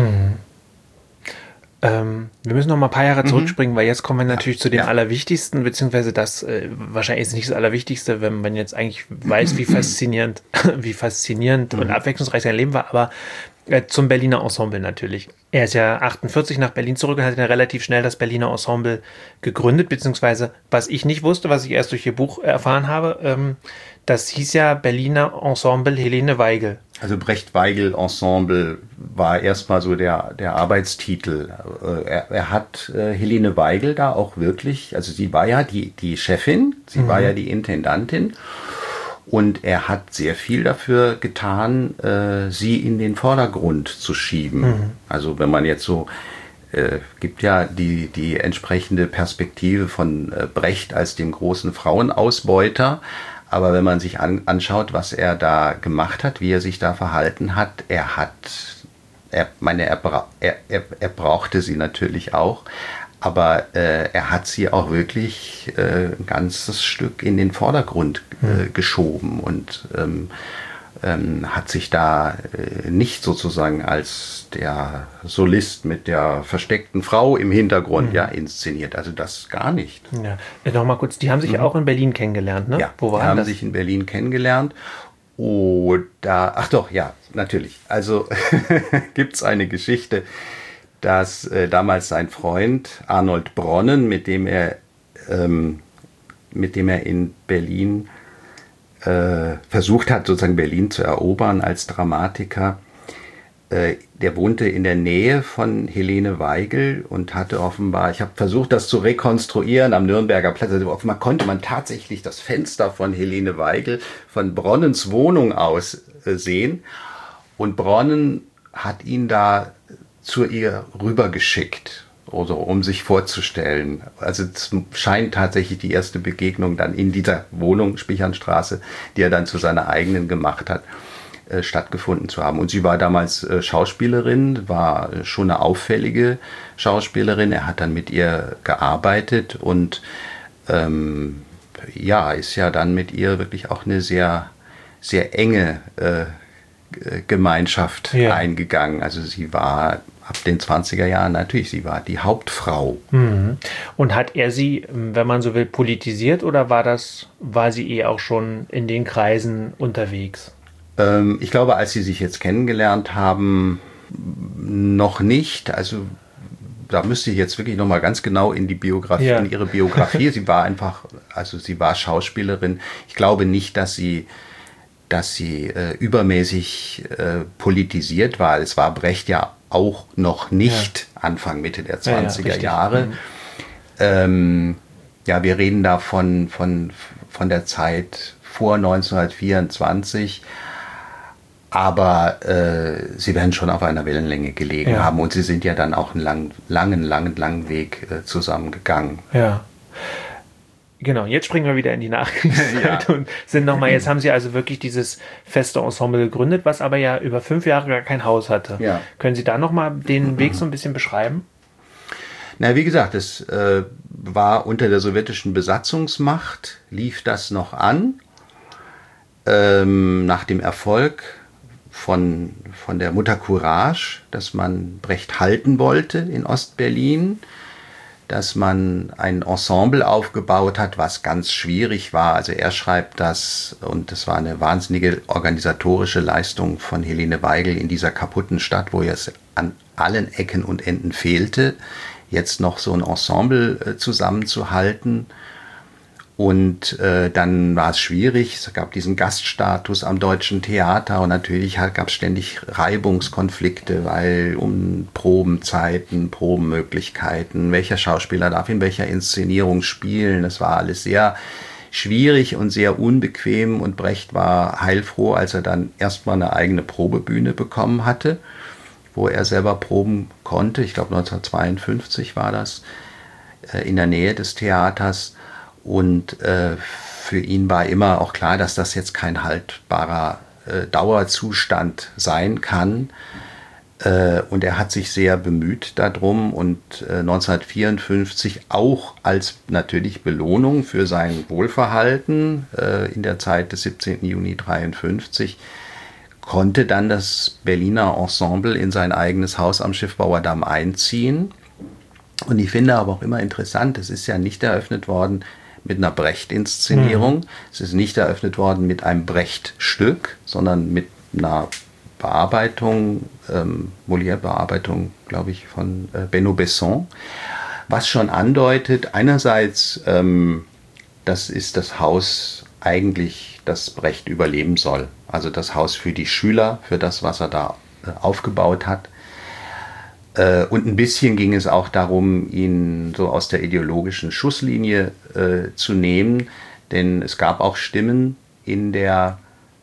Wir müssen noch mal ein paar Jahre zurückspringen, weil jetzt kommen wir natürlich zu dem Allerwichtigsten, beziehungsweise das wahrscheinlich ist nicht das Allerwichtigste, wenn man jetzt eigentlich weiß, wie faszinierend und abwechslungsreich sein Leben war, aber zum Berliner Ensemble natürlich. Er ist ja 48 nach Berlin zurück und hat dann relativ schnell das Berliner Ensemble gegründet, beziehungsweise was ich nicht wusste, was ich erst durch ihr Buch erfahren habe, das hieß ja Berliner Ensemble Helene Weigel. Also Brecht-Weigel-Ensemble war erstmal so der Arbeitstitel. Er hat Helene Weigel da auch wirklich, also sie war ja die Chefin, sie war ja die Intendantin und er hat sehr viel dafür getan, sie in den Vordergrund zu schieben. Also wenn man jetzt so, gibt ja die entsprechende Perspektive von Brecht als dem großen Frauenausbeuter. Aber wenn man sich anschaut, was er da gemacht hat, wie er sich da verhalten hat, er brauchte sie natürlich auch, aber er hat sie auch wirklich ein ganzes Stück in den Vordergrund geschoben und hat sich da nicht sozusagen als der Solist mit der versteckten Frau im Hintergrund inszeniert. Also das gar nicht. Ja. Nochmal kurz, die haben sich auch in Berlin kennengelernt, ne? Ja, die haben sich in Berlin kennengelernt. Ach doch, ja, natürlich. Also gibt es eine Geschichte, dass damals sein Freund Arnold Bronnen, mit dem er in Berlin versucht hat, sozusagen Berlin zu erobern als Dramatiker. Der wohnte in der Nähe von Helene Weigel und hatte offenbar, ich habe versucht, das zu rekonstruieren am Nürnberger Platz, also offenbar konnte man tatsächlich das Fenster von Helene Weigel von Bronnens Wohnung aus sehen. Und Bronnen hat ihn da zu ihr rübergeschickt, oder um sich vorzustellen. Also es scheint tatsächlich die erste Begegnung dann in dieser Wohnung, Spichernstraße, die er dann zu seiner eigenen gemacht hat, stattgefunden zu haben. Und sie war damals Schauspielerin, war schon eine auffällige Schauspielerin. Er hat dann mit ihr gearbeitet und ist ja dann mit ihr wirklich auch eine sehr, sehr enge Gemeinschaft eingegangen. Also sie war ab den 20er Jahren natürlich, sie war die Hauptfrau. Und hat er sie, wenn man so will, politisiert oder war sie eh auch schon in den Kreisen unterwegs? Ich glaube, als sie sich jetzt kennengelernt haben, noch nicht. Also da müsste ich jetzt wirklich nochmal ganz genau in ihre Biografie. Sie war Schauspielerin. Ich glaube nicht, dass sie übermäßig politisiert war. Es war Brecht ja auch noch nicht Anfang, Mitte der 20er Jahre. Wir reden da von der Zeit vor 1924. Aber sie werden schon auf einer Wellenlänge gelegen haben und sie sind ja dann auch einen langen Weg zusammengegangen. Ja. Genau, jetzt springen wir wieder in die Nachkriegszeit und sind nochmal, jetzt haben sie also wirklich dieses feste Ensemble gegründet, was aber ja über 5 Jahre gar kein Haus hatte. Ja. Können Sie da nochmal den Weg so ein bisschen beschreiben? Na, wie gesagt, es war unter der sowjetischen Besatzungsmacht, lief das noch an. Nach dem Erfolg von der Mutter Courage, dass man Brecht halten wollte in Ostberlin, dass man ein Ensemble aufgebaut hat, was ganz schwierig war. Also er schreibt das, und das war eine wahnsinnige organisatorische Leistung von Helene Weigel in dieser kaputten Stadt, wo es an allen Ecken und Enden fehlte, jetzt noch so ein Ensemble zusammenzuhalten. Und dann war es schwierig, es gab diesen Gaststatus am Deutschen Theater und natürlich gab es ständig Reibungskonflikte, weil um Probenzeiten, Probenmöglichkeiten, welcher Schauspieler darf in welcher Inszenierung spielen, das war alles sehr schwierig und sehr unbequem und Brecht war heilfroh, als er dann erstmal eine eigene Probebühne bekommen hatte, wo er selber proben konnte. Ich glaube 1952 war das, in der Nähe des Theaters. Und für ihn war immer auch klar, dass das jetzt kein haltbarer Dauerzustand sein kann. Und er hat sich sehr bemüht darum und 1954 auch als natürlich Belohnung für sein Wohlverhalten in der Zeit des 17. Juni 1953 konnte dann das Berliner Ensemble in sein eigenes Haus am Schiffbauerdamm einziehen. Und ich finde aber auch immer interessant, es ist ja nicht eröffnet worden mit einer Brecht-Inszenierung, es ist nicht eröffnet worden mit einem Brecht-Stück, sondern mit einer Bearbeitung, Molière-Bearbeitung, glaube ich, von Benno Besson, was schon andeutet, einerseits, das ist das Haus eigentlich, das Brecht überleben soll. Also das Haus für die Schüler, für das, was er da aufgebaut hat. Und ein bisschen ging es auch darum, ihn so aus der ideologischen Schusslinie zu nehmen, denn es gab auch Stimmen in der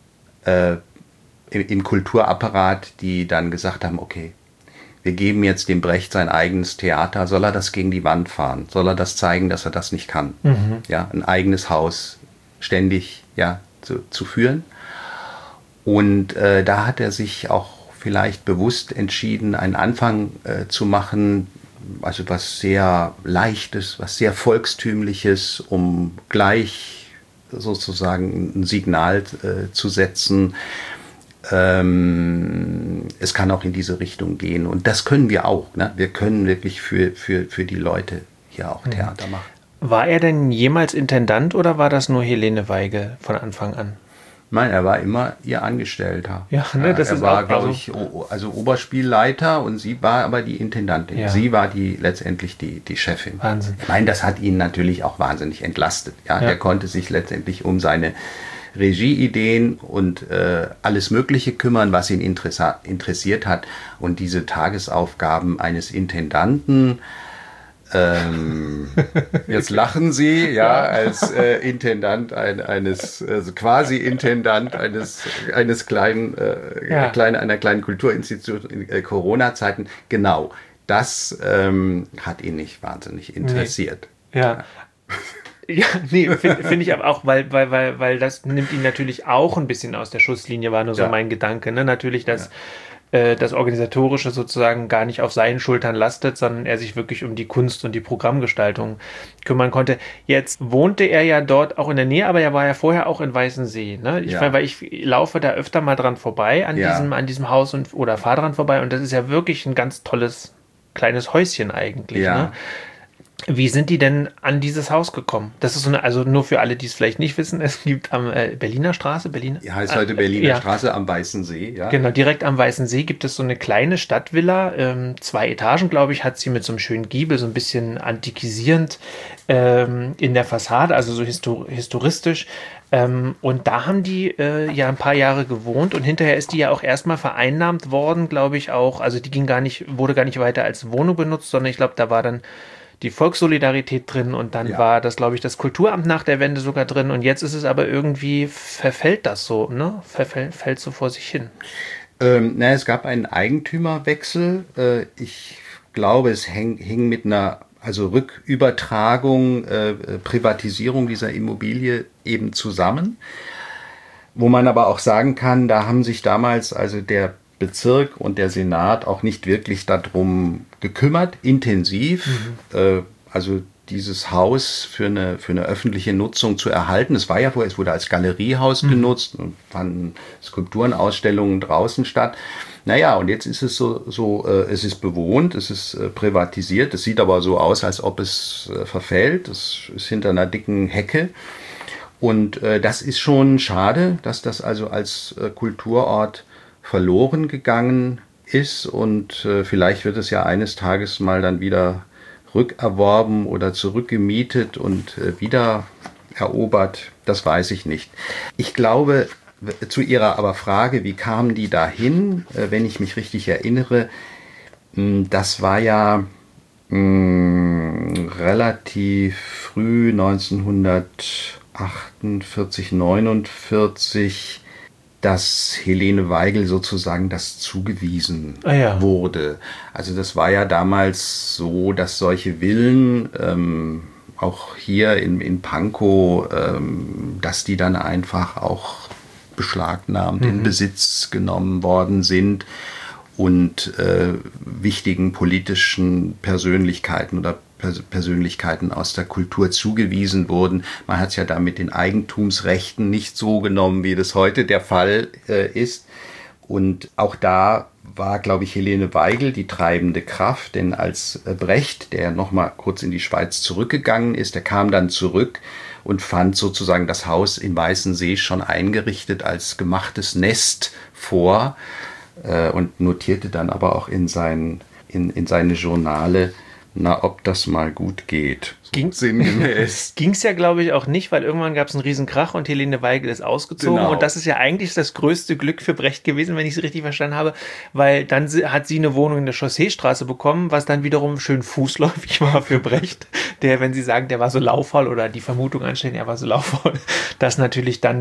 im Kulturapparat, die dann gesagt haben, okay, wir geben jetzt dem Brecht sein eigenes Theater, soll er das gegen die Wand fahren? Soll er das zeigen, dass er das nicht kann? Ja, ein eigenes Haus ständig zu führen. Und da hat er sich auch vielleicht bewusst entschieden, einen Anfang zu machen, also was sehr Leichtes, was sehr Volkstümliches, um gleich sozusagen ein Signal zu setzen. Es kann auch in diese Richtung gehen und das können wir auch. Ne? Wir können wirklich für die Leute hier auch Theater machen. War er denn jemals Intendant oder war das nur Helene Weigel von Anfang an? Nein, er war immer ihr Angestellter. Ja, ne, das er ist war, auch, glaube ich, also Oberspielleiter und sie war aber die Intendantin. Ja. Sie war letztendlich die Chefin. Wahnsinn. Ich meine, das hat ihn natürlich auch wahnsinnig entlastet. Ja? Er konnte sich letztendlich um seine Regieideen und alles Mögliche kümmern, was ihn interessiert hat. Und diese Tagesaufgaben eines Intendanten, jetzt lachen Sie, ja, als Intendant also quasi Intendant eines kleinen, einer kleinen Kulturinstitution in Corona-Zeiten. Genau, das hat ihn nicht wahnsinnig interessiert. Nee. Ja. Ja, nee, finde ich aber auch, weil das nimmt ihn natürlich auch ein bisschen aus der Schusslinie, war nur so mein Gedanke. Ne? Natürlich, dass das Organisatorische sozusagen gar nicht auf seinen Schultern lastet, sondern er sich wirklich um die Kunst und die Programmgestaltung kümmern konnte. Jetzt wohnte er ja dort auch in der Nähe, aber er war ja vorher auch in Weißensee. Ne? Weil ich laufe da öfter mal dran vorbei an diesem Haus oder fahre dran vorbei und das ist ja wirklich ein ganz tolles kleines Häuschen eigentlich. Ja. Ne? Wie sind die denn an dieses Haus gekommen? Das ist also nur für alle, die es vielleicht nicht wissen, es gibt am Berliner Straße, heißt heute Berliner Straße am Weißen See. Ja. Genau, direkt am Weißen See gibt es so eine kleine Stadtvilla, 2 Etagen, glaube ich, hat sie mit so einem schönen Giebel, so ein bisschen antikisierend in der Fassade, also so historistisch. Und da haben die ein paar Jahre gewohnt und hinterher ist die ja auch erstmal vereinnahmt worden, glaube ich auch. Also die wurde gar nicht weiter als Wohnung benutzt, sondern ich glaube, da war dann die Volkssolidarität drin und dann war das, glaube ich, das Kulturamt nach der Wende sogar drin und jetzt ist es aber irgendwie, verfällt das so, ne? Fällt so vor sich hin. Es gab einen Eigentümerwechsel. Ich glaube, es hing mit einer Rückübertragung, Privatisierung dieser Immobilie eben zusammen. Wo man aber auch sagen kann, da haben sich damals der Bezirk und der Senat auch nicht wirklich darum gekümmert, intensiv, dieses Haus für eine öffentliche Nutzung zu erhalten. Es war ja vorher, es wurde als Galeriehaus genutzt und fanden Skulpturenausstellungen draußen statt. Naja, und jetzt ist es es ist bewohnt, es ist privatisiert, es sieht aber so aus, als ob es verfällt, es ist hinter einer dicken Hecke. Und das ist schon schade, dass das also als Kulturort verloren gegangen ist und vielleicht wird es ja eines Tages mal dann wieder rückerworben oder zurückgemietet und wieder erobert, das weiß ich nicht. Ich glaube, zu Ihrer aber Frage, wie kamen die dahin, wenn ich mich richtig erinnere, das war ja relativ früh, 1948, 49, dass Helene Weigel sozusagen das zugewiesen wurde. Also das war ja damals so, dass solche Villen, auch hier in Pankow, dass die dann einfach auch beschlagnahmt, in Besitz genommen worden sind. und wichtigen politischen Persönlichkeiten oder Persönlichkeiten aus der Kultur zugewiesen wurden. Man hat es ja da mit den Eigentumsrechten nicht so genommen, wie das heute der Fall ist. Und auch da war, glaube ich, Helene Weigel die treibende Kraft, denn als Brecht, der noch mal kurz in die Schweiz zurückgegangen ist, der kam dann zurück und fand sozusagen das Haus in Weißensee schon eingerichtet als gemachtes Nest vor und notierte dann aber auch in seine Journale, na, ob das mal gut geht. Sinngemäß. Ging es ja, glaube ich, auch nicht, weil irgendwann gab es einen riesen Krach und Helene Weigel ist ausgezogen. Genau. Und das ist ja eigentlich das größte Glück für Brecht gewesen, wenn ich es richtig verstanden habe, weil dann hat sie eine Wohnung in der Chausseestraße bekommen, was dann wiederum schön fußläufig war für Brecht, der, wenn Sie sagen, der war so lauffaul oder die Vermutung anstellen, er war so lauffaul, dass natürlich dann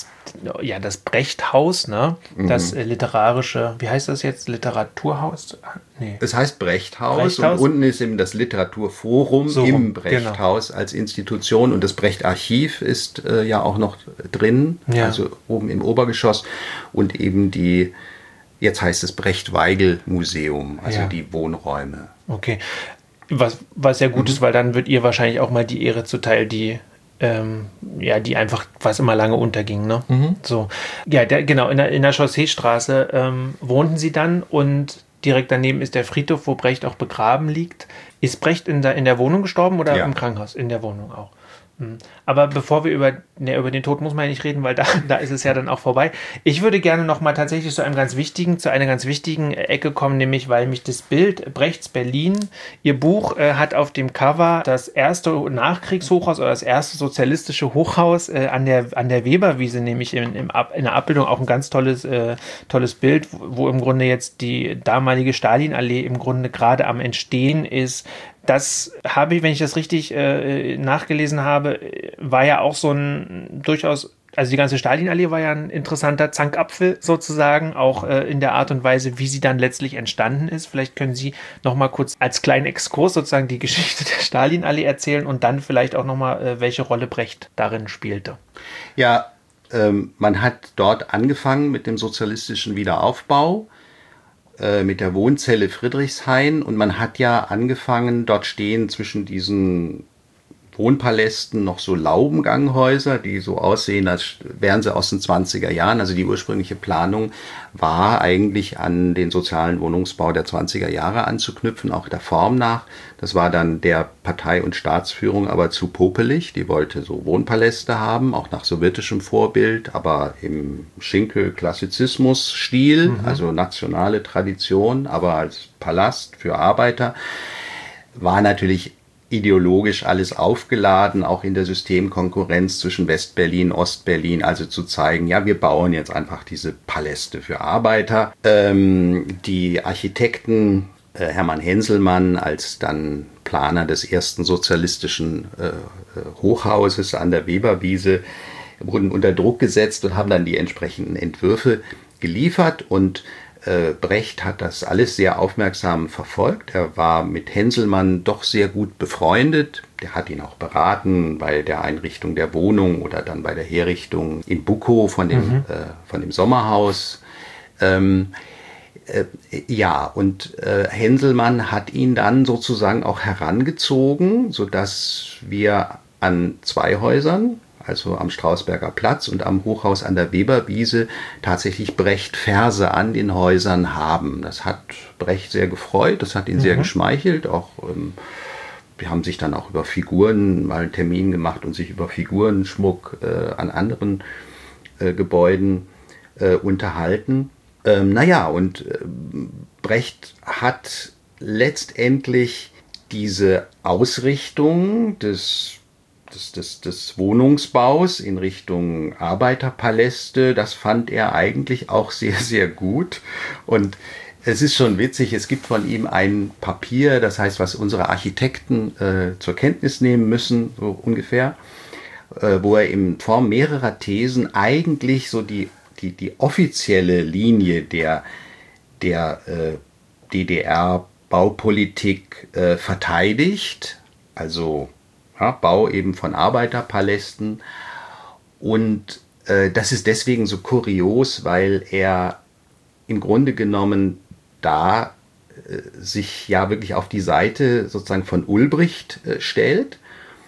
das Brechthaus, ne, das literarische, wie heißt das jetzt, Literaturhaus? Nee. Es heißt Brechthaus und unten ist eben das Literaturforum so im Brechthaus als Institution und das Brecht-Archiv ist ja auch noch drin, also oben im Obergeschoss und eben jetzt heißt es Brecht-Weigel-Museum, also die Wohnräume. Okay, was ja gut ist, weil dann wird ihr wahrscheinlich auch mal die Ehre zuteil, die einfach, was immer lange unterging, ne? So. Ja, genau, in der Chausseestraße wohnten sie dann und direkt daneben ist der Friedhof, wo Brecht auch begraben liegt. Ist Brecht in der Wohnung gestorben oder im Krankenhaus? In der Wohnung auch. Aber bevor wir über den Tod muss man ja nicht reden, weil da ist es ja dann auch vorbei. Ich würde gerne nochmal tatsächlich zu einer ganz wichtigen Ecke kommen, nämlich weil mich das Bild Brechts Berlin, ihr Buch hat auf dem Cover das erste Nachkriegshochhaus oder das erste sozialistische Hochhaus an der Weberwiese, nämlich in der Abbildung auch ein ganz tolles Bild, wo im Grunde jetzt die damalige Stalinallee im Grunde gerade am Entstehen ist. Das habe ich, wenn ich das richtig nachgelesen habe, war ja auch so ein durchaus, also die ganze Stalinallee war ja ein interessanter Zankapfel sozusagen, auch in der Art und Weise, wie sie dann letztlich entstanden ist. Vielleicht können Sie noch mal kurz als kleinen Exkurs sozusagen die Geschichte der Stalinallee erzählen und dann vielleicht auch noch mal, welche Rolle Brecht darin spielte. Ja, man hat dort angefangen mit dem sozialistischen Wiederaufbau, mit der Wohnzelle Friedrichshain und man hat ja angefangen, dort stehen zwischen diesen Wohnpalästen noch so Laubenganghäuser, die so aussehen, als wären sie aus den 20er Jahren. Also die ursprüngliche Planung war eigentlich an den sozialen Wohnungsbau der 20er Jahre anzuknüpfen, auch der Form nach. Das war dann der Partei- und Staatsführung aber zu popelig. Die wollte so Wohnpaläste haben, auch nach sowjetischem Vorbild, aber im Schinkel-Klassizismus-Stil, also nationale Tradition, aber als Palast für Arbeiter. War natürlich ideologisch alles aufgeladen, auch in der Systemkonkurrenz zwischen West-Berlin, Ost-Berlin, also zu zeigen, ja, wir bauen jetzt einfach diese Paläste für Arbeiter. Die Architekten, Hermann Henselmann als dann Planer des ersten sozialistischen Hochhauses an der Weberwiese, wurden unter Druck gesetzt und haben dann die entsprechenden Entwürfe geliefert und Brecht hat das alles sehr aufmerksam verfolgt. Er war mit Henselmann doch sehr gut befreundet. Der hat ihn auch beraten bei der Einrichtung der Wohnung oder dann bei der Herrichtung in Bukow von dem Sommerhaus. Henselmann hat ihn dann sozusagen auch herangezogen, sodass wir an 2 Häusern, also am Strausberger Platz und am Hochhaus an der Weberwiese, tatsächlich Brecht-Verse an den Häusern haben. Das hat Brecht sehr gefreut, das hat ihn sehr geschmeichelt. Auch wir haben sich dann auch über Figuren mal einen Termin gemacht und sich über Figurenschmuck an anderen Gebäuden unterhalten. Brecht hat letztendlich diese Ausrichtung des Wohnungsbaus in Richtung Arbeiterpaläste, das fand er eigentlich auch sehr, sehr gut. Und es ist schon witzig, es gibt von ihm ein Papier, das heißt, was unsere Architekten zur Kenntnis nehmen müssen, so ungefähr, wo er in Form mehrerer Thesen eigentlich so die offizielle Linie der DDR-Baupolitik verteidigt, also Bau eben von Arbeiterpalästen. Und das ist deswegen so kurios, weil er im Grunde genommen da sich ja wirklich auf die Seite sozusagen von Ulbricht stellt.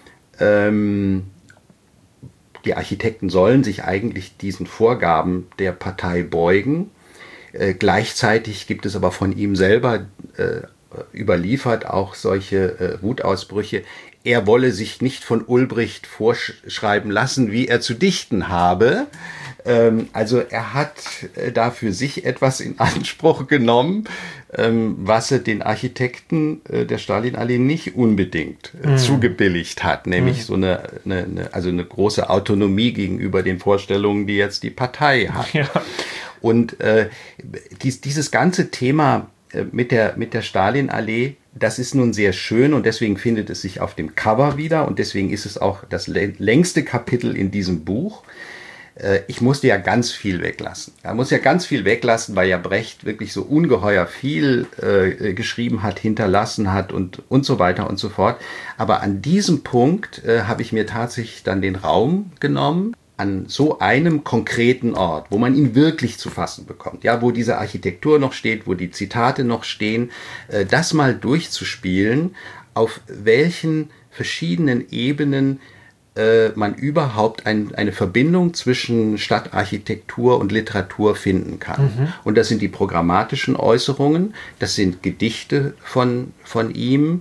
Die Architekten sollen sich eigentlich diesen Vorgaben der Partei beugen. Gleichzeitig gibt es aber von ihm selber überliefert auch solche Wutausbrüche. Er wolle sich nicht von Ulbricht vorschreiben lassen, wie er zu dichten habe. Also er hat da für sich etwas in Anspruch genommen, was er den Architekten der Stalinallee nicht unbedingt zugebilligt hat, nämlich so eine große Autonomie gegenüber den Vorstellungen, die jetzt die Partei hat. Ja. Und dieses ganze Thema mit der Stalinallee, das ist nun sehr schön und deswegen findet es sich auf dem Cover wieder und deswegen ist es auch das längste Kapitel in diesem Buch. Ich musste ja ganz viel weglassen. Er muss ja ganz viel weglassen, weil ja Brecht wirklich so ungeheuer viel geschrieben hat, hinterlassen hat und so weiter und so fort. Aber an diesem Punkt habe ich mir tatsächlich dann den Raum genommen, an so einem konkreten Ort, wo man ihn wirklich zu fassen bekommt, ja, wo diese Architektur noch steht, wo die Zitate noch stehen, das mal durchzuspielen, auf welchen verschiedenen Ebenen man überhaupt eine Verbindung zwischen Stadtarchitektur und Literatur finden kann. Und das sind die programmatischen Äußerungen, das sind Gedichte von ihm,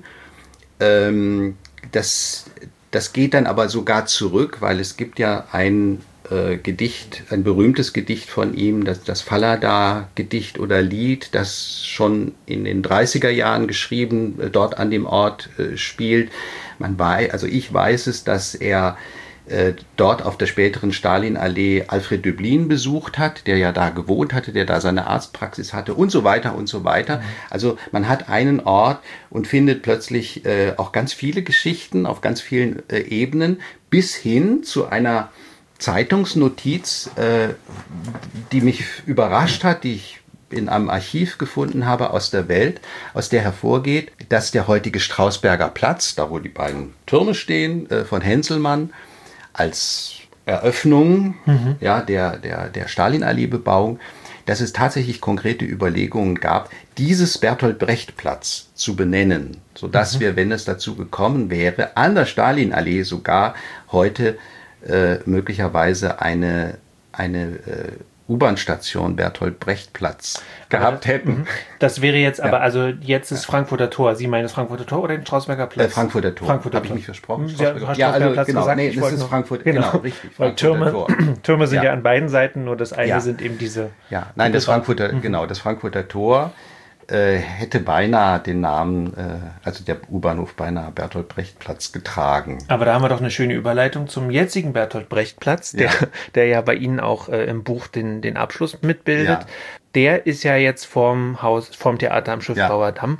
das geht dann aber sogar zurück, weil es gibt ja ein Gedicht, ein berühmtes Gedicht von ihm, das Fallada-Gedicht oder Lied, das schon in den 30er Jahren geschrieben, dort an dem Ort spielt. Ich weiß es, dass er dort auf der späteren Stalinallee Alfred Döblin besucht hat, der ja da gewohnt hatte, der da seine Arztpraxis hatte und so weiter und so weiter. Also man hat einen Ort und findet plötzlich auch ganz viele Geschichten auf ganz vielen Ebenen bis hin zu einer Zeitungsnotiz, die mich überrascht hat, die ich in einem Archiv gefunden habe aus der Welt, aus der hervorgeht, dass der heutige Strausberger Platz, da wo die beiden Türme stehen, von Henselmann, als Eröffnung der Stalinallee-Bebauung, dass es tatsächlich konkrete Überlegungen gab, dieses Bertolt-Brecht-Platz zu benennen, sodass wir, wenn es dazu gekommen wäre, an der Stalinallee sogar heute möglicherweise eine U-Bahn-Station Bertolt-Brecht-Platz gehabt hätten. Das wäre jetzt aber, also jetzt ist Frankfurter Tor. Sie meinen das Frankfurter Tor oder den Strausberger Platz? Frankfurter Tor. Habe ich mich versprochen? Strausberger Platz genau. gesagt. Nee, das ist Frankfurt, genau, richtig. Weil Türme sind ja an beiden Seiten, nur das eine sind eben diese... Ja, nein, das Frankfurter Tor hätte beinahe den Namen, also der U-Bahnhof beinahe Bertolt-Brecht-Platz getragen. Aber da haben wir doch eine schöne Überleitung zum jetzigen Bertolt-Brecht-Platz, der ja bei Ihnen auch im Buch den Abschluss mitbildet. Ja. Der ist ja jetzt vorm Theater am Schiffbauerdamm.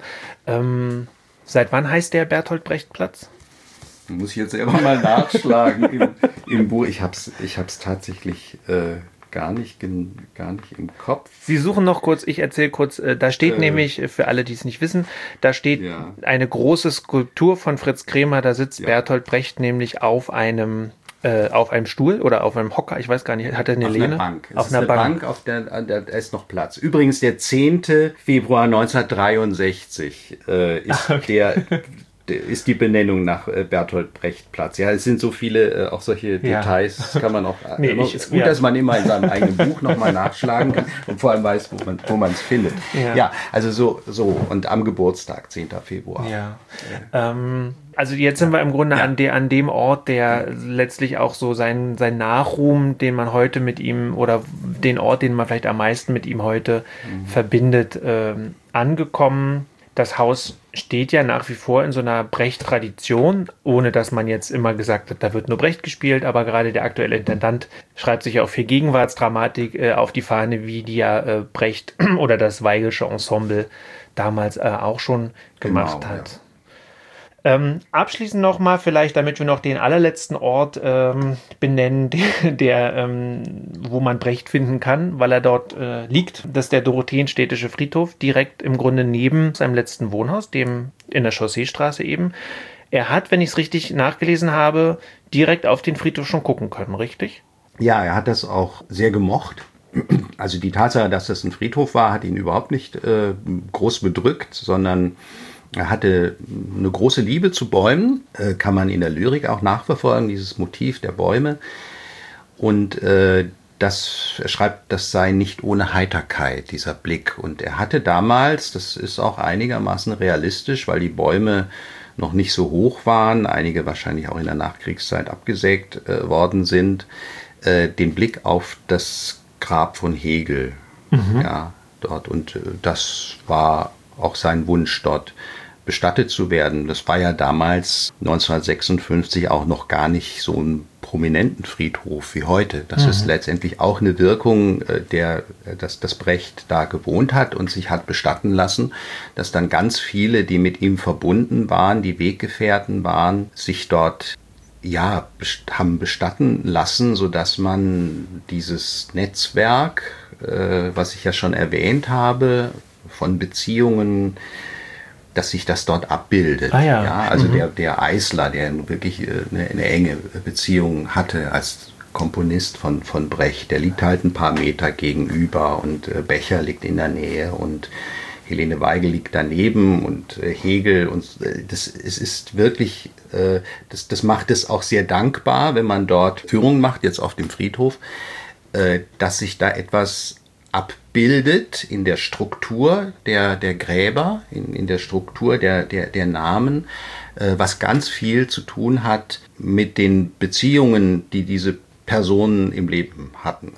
Seit wann heißt der Bertolt-Brecht-Platz? Muss ich jetzt selber mal nachschlagen im Buch. Ich hab's tatsächlich gar nicht im Kopf. Sie suchen noch kurz, ich erzähle kurz, da steht nämlich, für alle, die es nicht wissen, da steht eine große Skulptur von Fritz Kremer, da sitzt Bertolt Brecht nämlich auf einem Stuhl oder auf einem Hocker, ich weiß gar nicht, hat er eine Lehne? Auf einer Bank, auf der ist noch Platz. Übrigens, der 10. Februar 1963 ist die Benennung nach Bertolt Brecht Platz. Ja, es sind so viele, auch solche Details, das kann man auch, ist gut, dass man immer in seinem eigenen Buch nochmal nachschlagen kann und vor allem weiß, wo man es findet. Ja, also so, und am Geburtstag, 10. Februar. Ja. Also jetzt sind wir im Grunde an dem Ort, der letztlich auch so sein Nachruhm, den man heute mit ihm, oder den Ort, den man vielleicht am meisten mit ihm heute verbindet, angekommen. Das Haus steht ja nach wie vor in so einer Brecht-Tradition, ohne dass man jetzt immer gesagt hat, da wird nur Brecht gespielt, aber gerade der aktuelle Intendant schreibt sich auch für Gegenwartsdramatik auf die Fahne, wie die ja Brecht oder das Weigelsche Ensemble damals auch schon gemacht hat. Ja. Abschließend nochmal vielleicht, damit wir noch den allerletzten Ort benennen, wo man Brecht finden kann, weil er dort liegt. Das ist der Dorotheenstädtische Friedhof, direkt im Grunde neben seinem letzten Wohnhaus, dem in der Chausseestraße eben. Er hat, wenn ich es richtig nachgelesen habe, direkt auf den Friedhof schon gucken können, richtig? Ja, er hat das auch sehr gemocht. Also die Tatsache, dass das ein Friedhof war, hat ihn überhaupt nicht groß bedrückt, sondern er hatte eine große Liebe zu Bäumen, kann man in der Lyrik auch nachverfolgen, dieses Motiv der Bäume. Und er schreibt, das sei nicht ohne Heiterkeit, dieser Blick. Und er hatte damals, das ist auch einigermaßen realistisch, weil die Bäume noch nicht so hoch waren, einige wahrscheinlich auch in der Nachkriegszeit abgesägt worden sind, den Blick auf das Grab von Hegel, ja, dort. Und das war auch sein Wunsch, dort bestattet zu werden. Das war ja damals 1956 auch noch gar nicht so ein prominenten Friedhof wie heute. Das ist letztendlich auch eine Wirkung, dass Brecht da gewohnt hat und sich hat bestatten lassen, dass dann ganz viele, die mit ihm verbunden waren, die Weggefährten waren, sich dort haben bestatten lassen, sodass man dieses Netzwerk, was ich ja schon erwähnt habe, von Beziehungen, dass sich das dort abbildet. Also der Eisler, der wirklich eine enge Beziehung hatte als Komponist von Brecht, der liegt halt ein paar Meter gegenüber und Becher liegt in der Nähe und Helene Weigel liegt daneben und Hegel und es ist wirklich, das macht es auch sehr dankbar, wenn man dort Führungen macht, jetzt auf dem Friedhof, dass sich da etwas abbildet in der Struktur der Gräber, in der Struktur der Namen, was ganz viel zu tun hat mit den Beziehungen, die diese Personen im Leben hatten.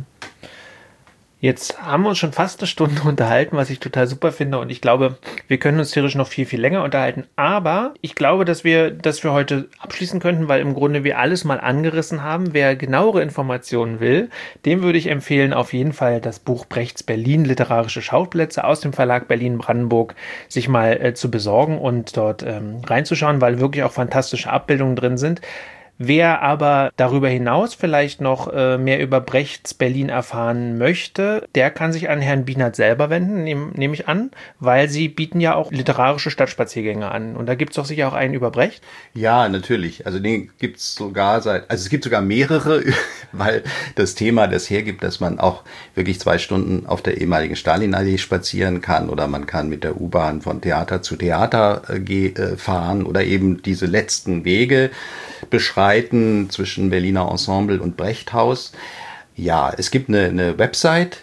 Jetzt haben wir uns schon fast eine Stunde unterhalten, was ich total super finde. Und ich glaube, wir können uns theoretisch noch viel, viel länger unterhalten. Aber ich glaube, dass wir heute abschließen könnten, weil im Grunde wir alles mal angerissen haben. Wer genauere Informationen will, dem würde ich empfehlen, auf jeden Fall das Buch Brechts Berlin, literarische Schauplätze aus dem Verlag Berlin-Brandenburg sich mal zu besorgen und dort reinzuschauen, weil wirklich auch fantastische Abbildungen drin sind. Wer aber darüber hinaus vielleicht noch mehr über Brechts Berlin erfahren möchte, der kann sich an Herrn Bienert selber wenden, nehme ich an, weil Sie bieten ja auch literarische Stadtspaziergänge an. Und da gibt es doch sicher auch einen über Brecht? Ja, natürlich. Also den gibt es sogar es gibt sogar mehrere, weil das Thema das hergibt, dass man auch wirklich 2 Stunden auf der ehemaligen Stalinallee spazieren kann oder man kann mit der U-Bahn von Theater zu Theater fahren oder eben diese letzten Wege beschreiten zwischen Berliner Ensemble und Brechthaus. Ja, es gibt eine Website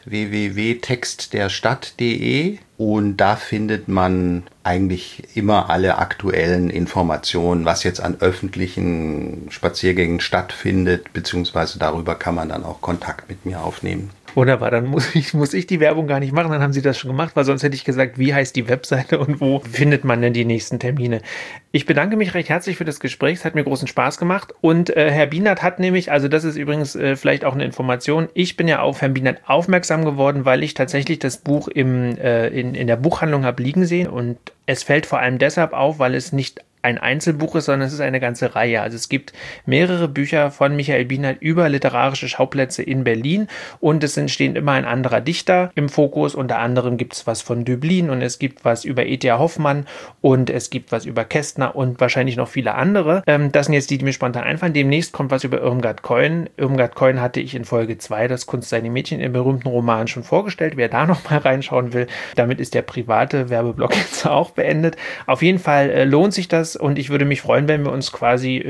www.textderstadt.de und da findet man eigentlich immer alle aktuellen Informationen, was jetzt an öffentlichen Spaziergängen stattfindet, beziehungsweise darüber kann man dann auch Kontakt mit mir aufnehmen. Wunderbar, dann muss ich die Werbung gar nicht machen, dann haben Sie das schon gemacht, weil sonst hätte ich gesagt, wie heißt die Webseite und wo findet man denn die nächsten Termine? Ich bedanke mich recht herzlich für das Gespräch, es hat mir großen Spaß gemacht und Herr Bienert hat nämlich, also das ist übrigens vielleicht auch eine Information, ich bin ja auf Herrn Bienert aufmerksam geworden, weil ich tatsächlich das Buch in der Buchhandlung habe liegen sehen und es fällt vor allem deshalb auf, weil es nicht ein Einzelbuch ist, sondern es ist eine ganze Reihe. Also es gibt mehrere Bücher von Michael Bienert über literarische Schauplätze in Berlin und es stehen immer ein anderer Dichter im Fokus. Unter anderem gibt es was von Döblin und es gibt was über E.T.A. Hoffmann und es gibt was über Kästner und wahrscheinlich noch viele andere. Das sind jetzt die mir spontan einfallen. Demnächst kommt was über Irmgard Keun. Irmgard Keun hatte ich in Folge 2, das Kunst seine Mädchen, im berühmten Roman schon vorgestellt. Wer da noch mal reinschauen will, damit ist der private Werbeblock jetzt auch beendet. Auf jeden Fall lohnt sich das. Und ich würde mich freuen, wenn wir uns quasi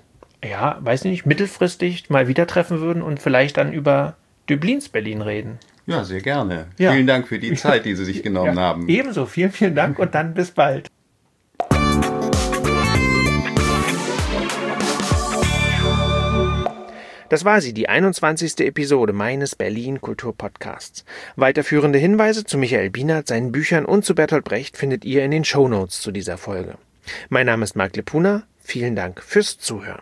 mittelfristig mal wieder treffen würden und vielleicht dann über Döblins Berlin reden. Ja, sehr gerne. Ja. Vielen Dank für die Zeit, die Sie sich genommen haben. Ebenso, vielen, vielen Dank und dann bis bald. Das war sie, die 21. Episode meines Berlin Kultur Podcasts. Weiterführende Hinweise zu Michael Bienert, seinen Büchern und zu Bertolt Brecht findet ihr in den Shownotes zu dieser Folge. Mein Name ist Marc Lepuna. Vielen Dank fürs Zuhören.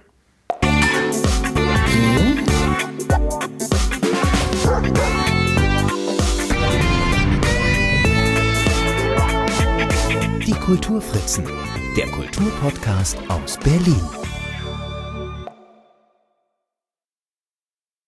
Die Kulturfritzen, der Kulturpodcast aus Berlin.